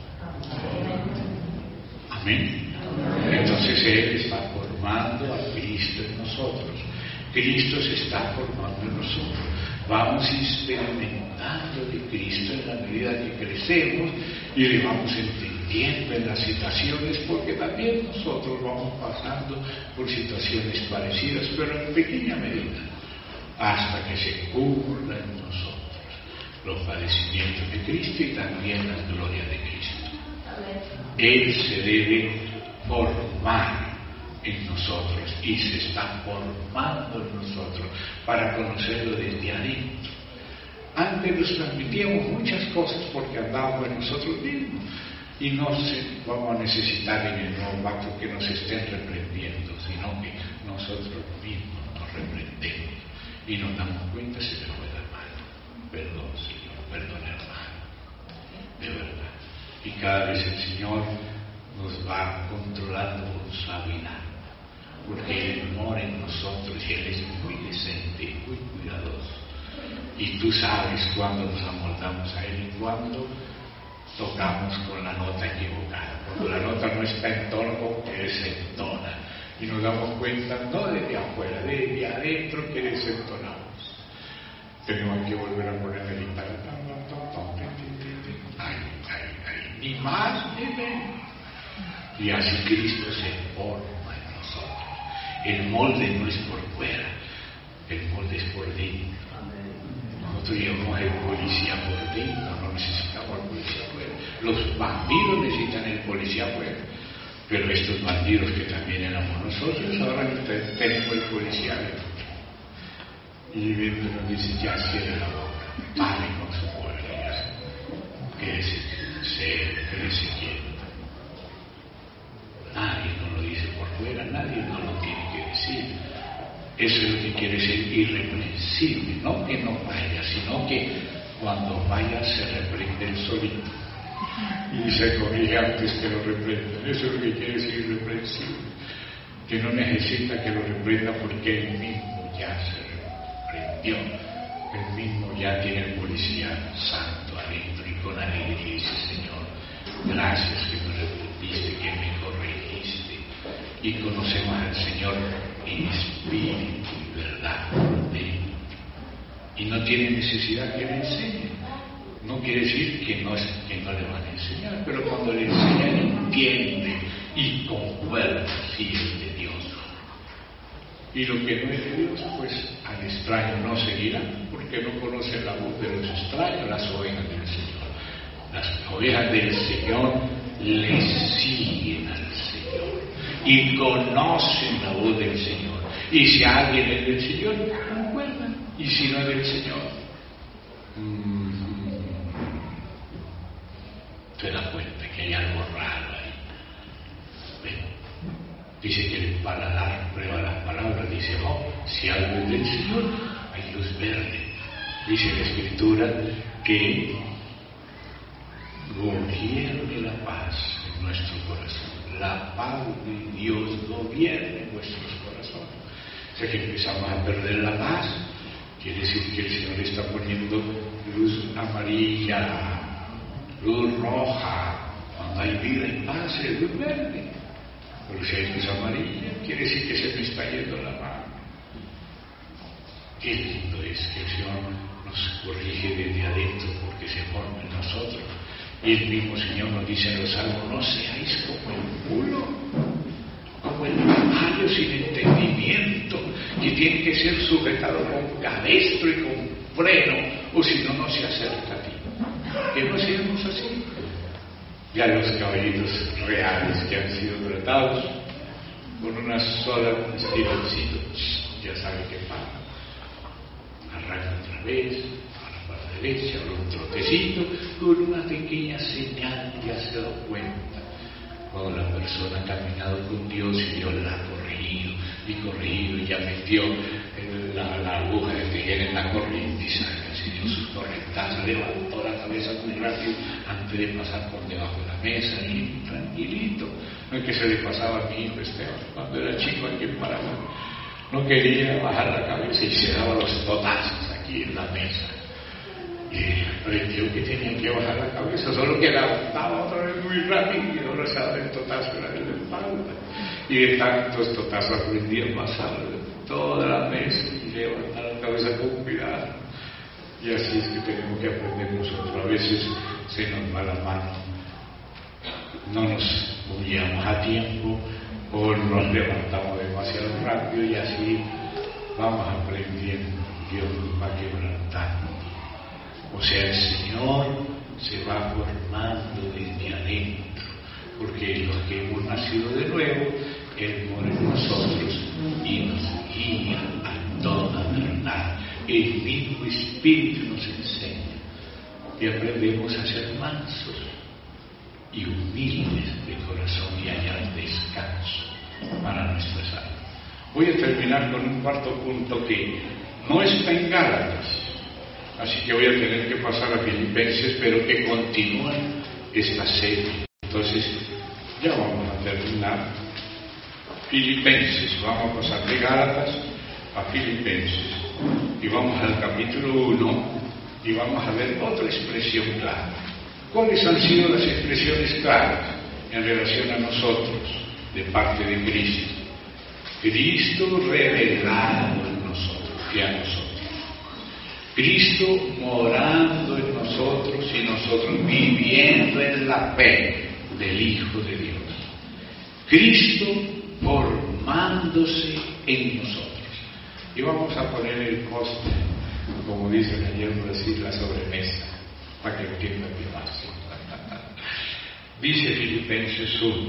Amén. Entonces Él está formando a Cristo en nosotros. Cristo se está formando en nosotros. Vamos experimentando de Cristo en la medida que crecemos y le vamos entendiendo en las situaciones, porque también nosotros vamos pasando por situaciones parecidas, pero en pequeña medida, hasta que se cumplan en nosotros los padecimientos de Cristo y también la gloria de Cristo. Él se debe formar en nosotros y se está formando en nosotros para conocerlo desde adentro. Antes nos transmitíamos muchas cosas porque andábamos en nosotros mismos y no se, vamos a necesitar en el nuevo pacto que nos estén reprendiendo, sino que nosotros mismos nos reprendemos y nos damos cuenta si me fue la mano. Perdón, Señor, perdón, hermano, de verdad. Y cada vez el Señor nos va controlando con suavidad, porque Él mora en nosotros y Él es muy decente y muy cuidadoso. Y tú sabes cuándo nos amoldamos a Él y cuándo tocamos con la nota equivocada. Cuando la nota no está en tono, que desentona. Y nos damos cuenta, no desde afuera, desde adentro que desentonamos. Tenemos que volver a poner el guitarra. Ay, ay, ay, ni más ni menos. Y así Cristo se forma en nosotros. El molde no es por fuera, el molde es por dentro. Nosotros llevamos el policía por dentro, no necesitamos el policía afuera. Los bandidos necesitan el policía afuera, pero estos bandidos que también éramos nosotros, ahora tenemos el policía adentro. Y nos dice, ya cierre la boca, pare con su pueblo, quédese serio, quédese quieto. Nadie nos lo dice por fuera, nadie nos lo tiene que decir. Eso es lo que quiere ser irreprensible, no que no vaya, sino que cuando vaya se reprende el solito y se corrige antes que lo reprendan. Eso es lo que quiere decir irreprensible, que no necesita que lo reprenda porque él mismo ya se reprendió, él mismo ya tiene el policía santo adentro y con alegría dice, Señor, gracias que me reprendiste, que me corregiste. Y conocemos al Señor en espíritu y verdad por dentro. Y no tiene necesidad que le enseñen. No quiere decir que no, es, que no le van a enseñar, pero cuando le enseñan entiende y concuerda si es de Dios. Y lo que no es de Dios, pues al extraño no seguirá, porque no conoce la voz de los extraños, las ovejas del Señor. Las ovejas del Señor le siguen al Señor y conocen la voz del Señor. Y si alguien es del Señor, concuerdan. Y si no es del Señor, mmm, te das cuenta que hay algo raro ahí. ¿Ven? Dice que el paladar prueba las palabras, dice, oh, si algo es del Señor, hay luz verde. Dice la Escritura que gobierne la paz en nuestro corazón. La paz de Dios gobierne nuestros corazones. O sea que empezamos a perder la paz, quiere decir que el Señor está poniendo luz amarilla, luz roja. Cuando hay vida y paz es luz verde. Pero si hay luz amarilla, quiere decir que se me está yendo la mano. Qué lindo es que el Señor nos corrige desde adentro porque se forma en nosotros. Y el mismo Señor nos dice en los salmos, no seáis como el mulo, como el caballo sin entendimiento, que tiene que ser sujetado con cabestro y con freno, o si no, no se acerca a ti. Que no seamos así. Ya los caballitos reales que han sido tratados con una sola estironcito, ya sabe qué pasa. Arranca otra vez, ahora para la derecha, ahora un trotecito, con una pequeña señal ya se da cuenta. Cuando la persona ha caminado con Dios y Dios la ha corregido y corregido y ya metió la, la aguja de tejer en la corriente y saca, así dio sus correntazos, levantó la cabeza muy rápido antes de pasar por debajo de la mesa y tranquilito. No es que se le pasaba a mi hijo Esteban cuando era chico aquí en Paraguay. No quería bajar la cabeza y se daba los totazos aquí en la mesa. Y aprendió que tenía que bajar la cabeza, solo que levantaba otra vez muy rápido y ahora se daba el totazo en la espalda. Y de tantos totazos aprendí a pasar toda la mesa y levantar la cabeza con cuidado. Y así es que tenemos que aprender nosotros. A veces se nos va la mano, no nos guiamos a tiempo o nos levantamos demasiado rápido y así vamos aprendiendo. Dios nos va quebrantando. O sea, el Señor se va formando desde adentro, porque los que hemos nacido de nuevo, Él mora en nosotros y nos guía a toda verdad. El mismo Espíritu nos enseña y aprendemos a ser mansos y humildes de corazón y hallar descanso para nuestras almas. Voy a terminar con un cuarto punto que no está en Gálatas. Así que voy a tener que pasar a Filipenses, pero que continúe esta serie. Entonces, ya vamos a terminar. Filipenses, vamos a pasar de Gálatas a Filipenses. Y vamos al capítulo uno y vamos a ver otra expresión clara. ¿Cuáles han sido las expresiones claras en relación a nosotros, de parte de Cristo? Cristo revelado en nosotros y a nosotros. Cristo morando en nosotros y nosotros viviendo en la fe del Hijo de Dios. Cristo formándose en nosotros. Y vamos a poner el postre, como dicen ayer en Brasil, la sobremesa, para que entiendan bien más. Dice Filipenses uno,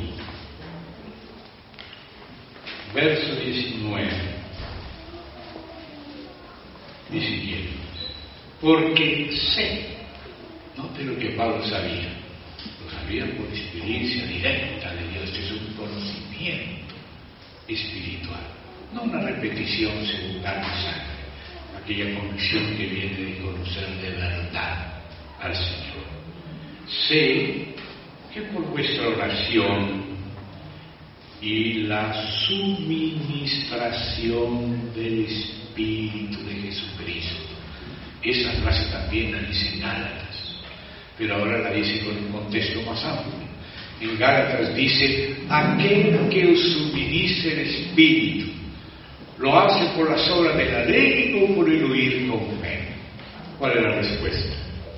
verso diecinueve, ni siquiera. Porque sé, note lo que Pablo sabía, lo sabía por experiencia directa de Dios, que es un conocimiento espiritual, no una repetición según carne y sangre, aquella convicción que viene de conocer de verdad al Señor. Sé que por vuestra oración y la suministración del Espíritu de Jesucristo, esa frase también la dice en Gálatas, pero ahora la dice con un contexto más amplio. En Gálatas dice, aquel que os suministra el Espíritu, ¿lo hace por las obras de la ley o por el oír con fe? ¿Cuál es la respuesta?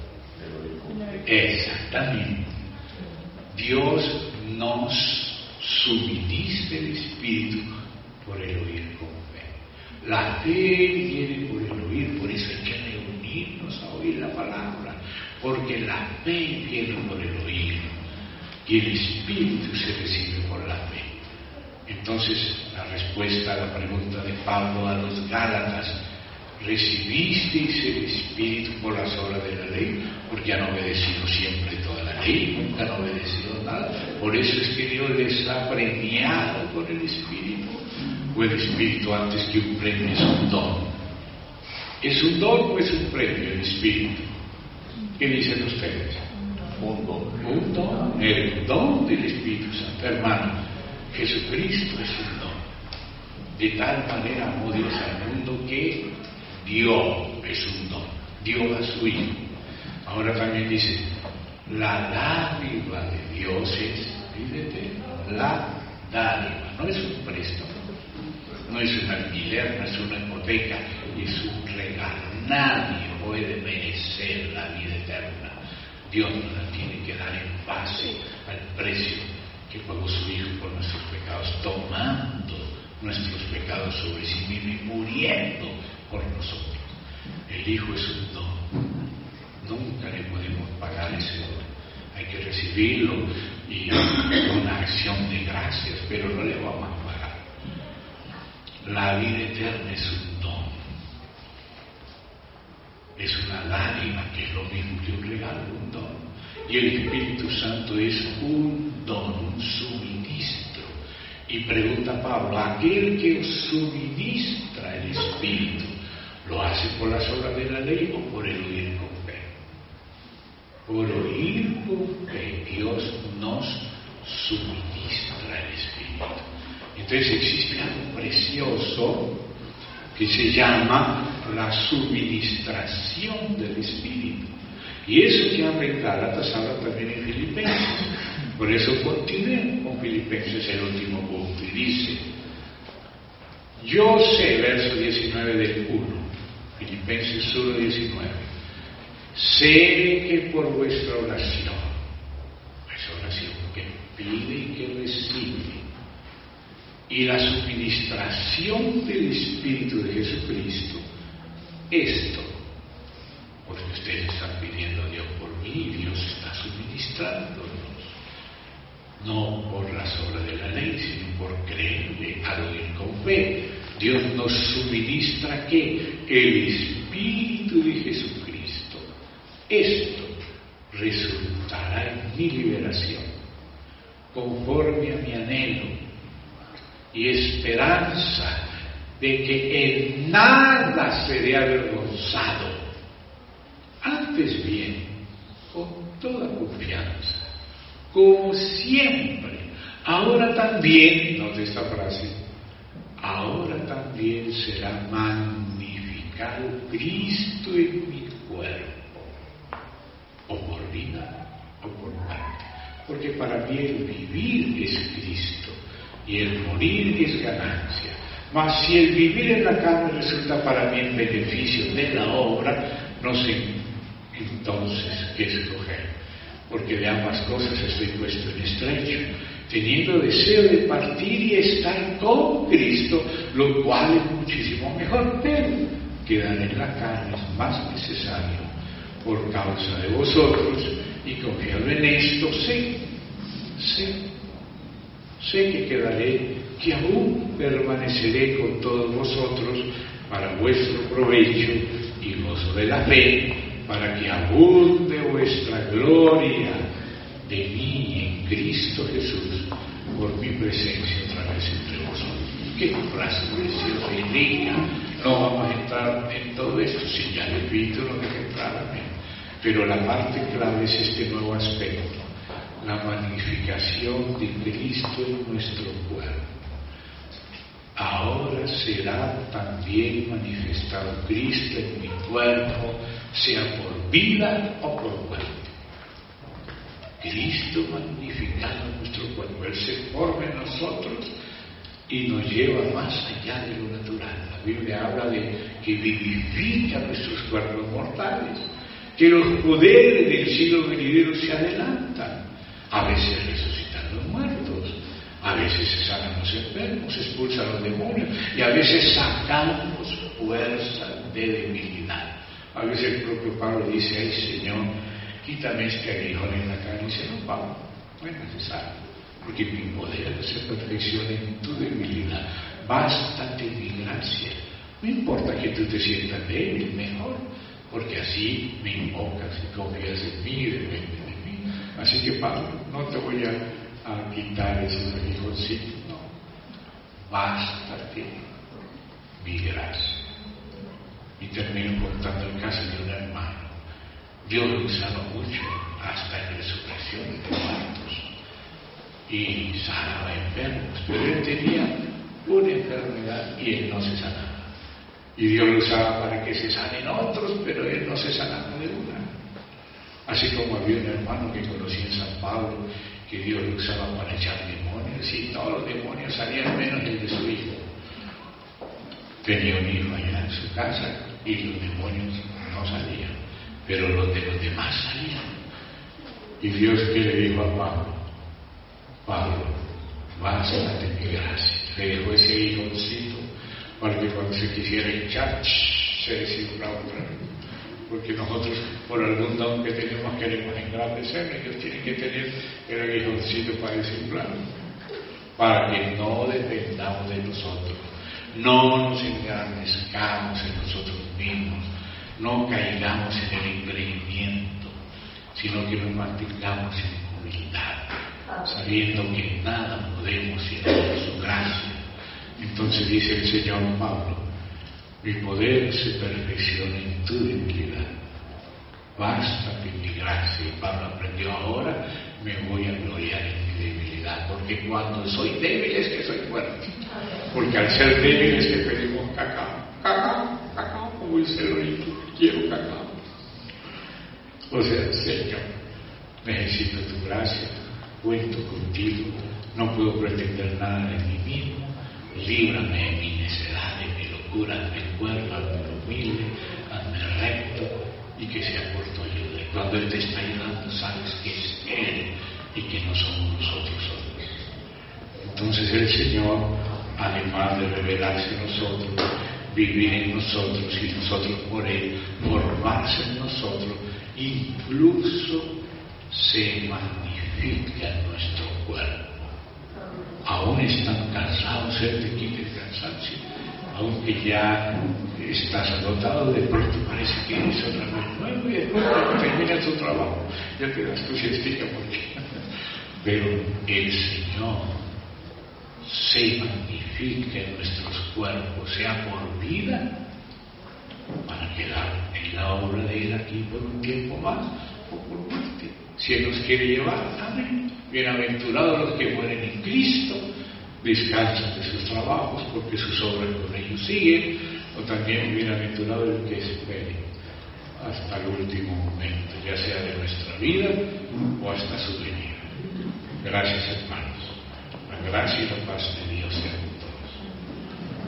Exactamente. Dios nos suministra el Espíritu por el oír con fe. La fe viene por el oír, por eso hay que reunirnos a oír la palabra, porque la fe viene por el oír y el Espíritu se recibe por la fe. Entonces, la respuesta a la pregunta de Pablo a los Gálatas recibisteis el Espíritu por las obras de la ley, porque han obedecido siempre toda la ley, nunca han obedecido nada. Por eso es que Dios les ha premiado con el Espíritu. O el Espíritu, antes que un premio, es un don. ¿Es un don o es un premio el Espíritu? ¿Qué dicen ustedes? Un don. Un don, el don del Espíritu Santo. Hermano, Jesucristo es un don. De tal manera amó Dios al mundo que dio, es un don, dio a su Hijo. Ahora también dice, la dádiva de Dios es, fíjate, la dádiva, no es un préstamo, no es un alquiler, no es una hipoteca, es un regalo. Nadie puede merecer la vida eterna. Dios nos la tiene que dar en base al precio que pagó su Hijo por nuestros pecados, tomando nuestros pecados sobre sí mismo y muriendo por nosotros. El Hijo es un don. Nunca le podemos pagar ese don. Hay que recibirlo y una acción de gracias, pero no le vamos a pagar. La vida eterna es un don. Es una dádiva, que es lo mismo que un regalo, un don. Y el Espíritu Santo es un don, un suministro. Y pregunta Pablo, aquel que os suministra el Espíritu, ¿lo hace por las obras de la ley o por el oír con fe? Por oír con fe, Dios nos suministra el Espíritu. Entonces existe algo precioso que se llama la suministración del Espíritu. Y eso que habla en Gálatas habla también en Filipenses. Por eso continúe con Filipenses el último punto y dice, yo sé, verso diecinueve del uno, Filipenses uno, diecinueve, sé que por vuestra oración, esa oración que pide y que recibe, y la suministración del Espíritu de Jesucristo, esto, porque ustedes están pidiendo a Dios por mí, y Dios está suministrándonos, no por las obras de la ley, sino por creerle al oír con fe. Dios nos suministra ¿qué? El Espíritu de Jesucristo. Esto resultará en mi liberación, conforme a mi anhelo y esperanza de que en nada seré avergonzado, antes bien, con toda confianza, como siempre, ahora también, note esta frase, ahora también será magnificado Cristo en mi cuerpo, o por vida o por muerte, porque para mí el vivir es Cristo y el morir es ganancia. Mas si el vivir en la carne resulta para mí en beneficio de la obra, no sé entonces qué escoger, porque de ambas cosas estoy puesto en estrecho, teniendo deseo de partir y estar con Cristo, lo cual es muchísimo mejor, pero quedar en la carne es más necesario por causa de vosotros, y confiado en esto, sé, sé, sé que quedaré, que aún permaneceré con todos vosotros para vuestro provecho y gozo de la fe, para que abunde vuestra gloria de mí en Cristo Jesús, por mi presencia otra vez entre vosotros. Qué frase preciosa y rica. No vamos a entrar en todo esto, si ya el Espíritu no deja entrar, amén. Pero la parte clave es este nuevo aspecto, la magnificación de Cristo en nuestro cuerpo. Ahora será también manifestado Cristo en mi cuerpo, sea por vida o por muerte. Cristo magnificado en nuestro cuerpo, Él se forma en nosotros y nos lleva más allá de lo natural. La Biblia habla de que vivifica nuestros cuerpos mortales, que los poderes del siglo venidero se adelantan. A veces resucitan los muertos, a veces se sanan los enfermos, se expulsan los demonios, y a veces sacamos fuerza de debilidad. A veces el propio Pablo dice, ay Señor, quítame este aguijón en la carne. Y dice, no, Pablo, no es necesario, porque mi poder se perfecciona en tu debilidad. Bástate mi gracia, No importa que tú te sientas débil, mejor, porque así me invocas y confías en mí y dependes de mí. Así que Pablo, no te voy a, a quitar esos aguijoncitos, no. Bástate mi gracia. Y termino contando el caso de un hermano. Dios lo usaba mucho hasta en resurrección de muertos y sanaba enfermos, pero él tenía una enfermedad y él no se sanaba. Y Dios lo usaba para que se sanen otros, pero él no se sanaba de una. Así como había un hermano que conocí en San Pablo, que Dios lo usaba para echar demonios, y todos los demonios salían menos el de su hijo. Tenía un hijo allá en su casa y los demonios no salían, pero los de los demás salían. Y Dios que le dijo a Pablo, Pablo, bástate mi gracia. Le dejó ese hijoncito para que cuando se quisiera hinchar, se desinflaba otra vez. Porque nosotros, por algún don que tenemos, queremos engrandecer, ellos tienen que tener el aguijoncito para desinflarlo, para que no dependamos de nosotros, no nos engrandezcamos en nosotros mismos, no caigamos en el engreimiento, sino que nos mantengamos en humildad, sabiendo que nada podemos sino por su gracia. Entonces dice el Señor Pablo, mi poder se perfecciona en tu debilidad. Bástate mi gracia. Y Pablo aprendió ahora, me voy a gloriar en mi debilidad, porque cuando soy débil es que soy fuerte. Porque al ser débil es que pedimos cacao, cacao, cacao, como dice el rito, quiero cacao. O sea, Señor, necesito tu gracia, cuento contigo, no puedo pretender nada de mí mismo, líbrame de mi necedad, de mi locura, hazme cuerdo, hazme humilde, hazme recto y que sea por tu ayuda. Y cuando Él te está ayudando, sabes que es Él y que no somos nosotros solos. Entonces el Señor, además de revelarse en nosotros, vivir en nosotros y nosotros por Él, formarse en nosotros, incluso se magnifica en nuestro cuerpo. Aún están cansados, Él te quita el cansancio, aunque ya estás agotado, de pronto parece que eres otra vez nuevo y después cuando termina tu trabajo ya te das tu siestica porque pero el Señor se magnifica en nuestros cuerpos, sea por vida, para quedar en la obra de Él aquí por un tiempo más o por muerte. Si Él nos quiere llevar, amén. Bienaventurados los que mueren en Cristo, descansan de sus trabajos porque sus obras con ellos siguen, o también bienaventurado el que espere hasta el último momento, ya sea de nuestra vida o hasta su venida. Gracias, hermanos. La gracia y la paz de Dios sean